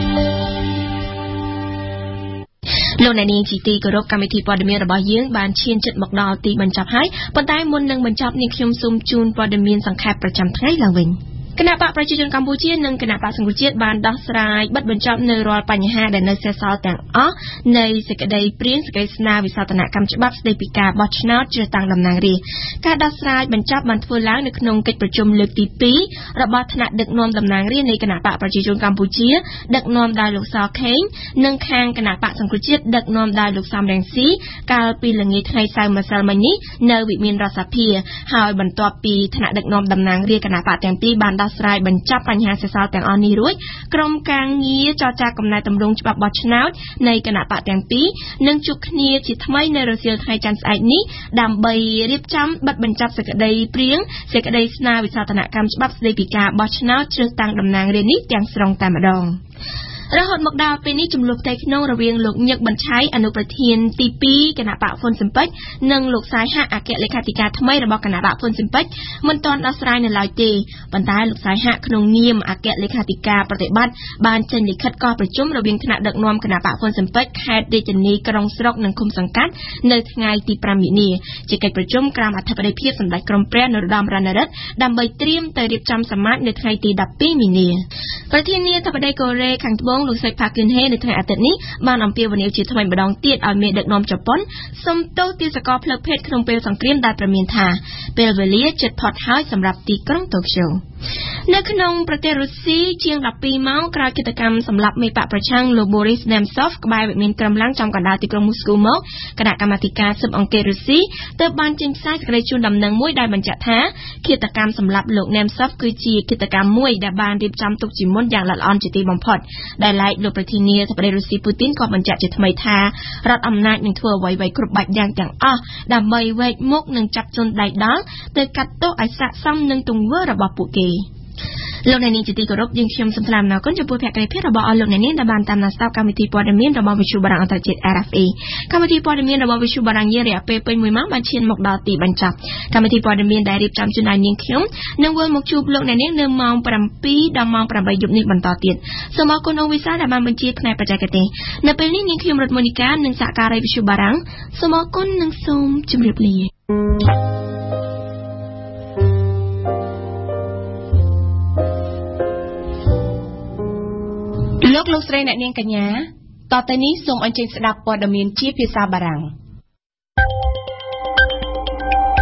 លោកអ្នកនាងជាទីគោរពកម្មវិធីព័ត៌មានរបស់យើងបានឈានជិតមកដល់ទីបញ្ចប់ហើយប៉ុន្តែមុននឹងបញ្ចប់នេះខ្ញុំសូមជូនព័ត៌មានសង្ខេបប្រចាំថ្ងៃឡើងវិញគណៈបកប្រជាជនកម្ពុជានិងគណៈបកសង្គ្រោះជាតិបានដោះស្រាយបិទបញ្ចប់នៅរាល់បញ្ហាដែលនៅសេសសល់ទាំងអស់នៃសេចក្តីព្រាងសេចក្តីស្នើវិសោធនកម្មច្បាប់ស្តីពីការបោះឆ្នោតជ្រើសតាំងតំណាងរាស្ត្រការដោះស្រាយបញ្ចប់បានធ្វើឡើងនៅក្នុងកិច្ចប្រជុំលើកទីពីររបស់ថ្នាក់ដឹកនាំតំណាងរាស្ត្រនៃគណៈបកប្រជាជនកម្ពុជាដឹកនាំដោយលោកសខេងនិងខាងគណៈបកសង្គ្រោះជាតិដឹកនាំដោយលោកសំរងស៊ីកាលពីល្ងាចថ្ងៃសៅរ៍ម្សិលមិញនេះនៅវិមានរដ្ឋសភាហើយបន្ទាប់ពីថ្នាក់ដឹកនាំតំណាងរាស្ត្រគណៈបកទាំងពីរបានដោះសស្រាយបញ្ចប់បញ្ហាសេសសល់ទាំងអស់នេះរួចក្រុមការងារចរចាកំណែតម្រង់ច្បាប់បោះឆ្នោតនៃគណៈបកទាំងពីរនឹងជួបគ្នាជាថ្មីនៅរសៀលថ្ងៃច័ន្ទស្អែកនេះដើម្បីរៀបចំបិទបញ្ចប់សេចក្តីព្រៀងសេចក្តីស្នើវិសោធនកម្មច្បាប់ស្តីពីការបោះឆ្នោតជ្រើសតាំងតំណាងរាស្ត្រនេះទាំងស្រុងតែម្ដងរហូតមកដល់ពេលនេះចំនួនផ្ទៃក្នុងរវាងលោកញឹកបញ្ឆៃអនុប្រធានទីពីរគណៈបកហ៊ុនស៊ិនប៉ិចនិងលោកសាយហាក់អគ្គលេខាធិការថ្មីរបស់គណៈបកហ៊ុនស៊ិនប៉ិចមិនទាន់ដោះស្រាយនៅឡើយទេប៉ុន្តែលោកសាយហាក់ក្នុងនាមអគ្គលេខាធិការប្រតិបត្តិបានចេញលិខិតកោះប្រជុំរវាងថ្នាក់ដឹកនាំគណៈបកហ៊ុនស៊ិនប៉ិចខេត្តរាជធានីក្រុងស្រុកនិងឃុំសង្កាត់នៅថ្ងៃទីប្រាំមីនាជាកិច្ចប្រជុំក្រោមអធិបតីភាពសម្ដេចក្រមព្រះនរោត្តមរណរដ្ឋដើម្បីត្រៀមទៅរៀបចំសមាជនៅថ្ងៃទីដប់ពីរមីនាប្រធានាធិបតីកូរ៉េខាងត្បូងលោកសេកផាគឹននៅថ្ងៃអាទិត្យនេះបានអំពាវនាវជាថ្មីម្ដងទៀតឲ្យមេដឹកនាំជប៉ុនសុំទោសទារសករផ្លូវភេទក្នុងពេលសង្គ្រាមដែលប្រមានថាពេលវេលាជិតផុតហើយសម្រាប់ទីក្រុងតូក្យូនៅក្នុងប្រទេសរុស្ស៊ីជាងដប់ពីរម៉ោងក្រោយកិច្ចកម្មសម្លាប់មេបកប្រឆាំងលោក Boris Nemtsov ក្បែរវិមានក្រំឡាំងចំកណ្ដាលទីក្រុងមូស្គូមកគណៈកម្មាធិការស៊ើបអង្កេតរុស្ស៊ីទើបបានចេញផ្សាយសេចក្តីជូនដំណឹងមួយដែលបញ្ជាក់ថាកិច្ចកម្មសម្លាប់លោក Nemtsov គឺជាកិច្ចកម្មមួយដែលបានរៀបចំទុកជាមុនយ៉ាងល្អិតល្អន់ជាទីបំផុតដែលឡែកលោកប្រធានាធិបតីរុស្ស៊ីពូទីនក៏បញ្ជាក់ជាថ្មីថារដ្ឋអំណាចនឹងធ្វើអ្វីៗគ្រប់បែបយ៉ាងទាំងអស់ដើម្បីវែកមុខនិងចាប់ជនដៃដល់ទៅកាត់ទោសឲ្យស័ក្តិសមនឹងទង្វើរបស់ពួកគេលោកអ្នកនាងជាទីគោរពយើងខ្ញុំសូមថ្លែងអំណរគុណចំពោះភក្ដីភាពរបស់អស់លោកអ្នកនាងដែលបានតាមដានស្ដាប់កម្មវិធីព័ត៌មានរបស់វិទ្យុបារាំងអន្តរជាតិ អារ អេហ្វ អេ កម្មវិធីព័ត៌មានរបស់វិទ្យុបារាំងយើងរយៈពេលពេញមួយម៉ោងបានឈានមកដល់ទីបញ្ចប់កម្មវិធីព័ត៌មានដែលរៀបចំជូនដល់នាងខ្ញុំនឹងវិលមកជួបលោកអ្នកនាងនៅម៉ោងប្រាំពីរដល់ម៉ោងប្រាំបីយប់នេះបន្តទៀតសូមអរគុណអង្គវិសាលដែលបានបញ្ជាផ្នែកបច្ចេកទេសនៅពេលនេះនាងខ្ញុំរតមូនីកានិងសហការីវិទ្យុបារាំងសូមអរគុណនិងសូមជម្រាបលាលោកលោកស្រីអ្នកនាងកញ្ញាតទៅនេះសូមអញ្ជើញស្ដាប់ព័ត៌មានជាភាសាបារាំង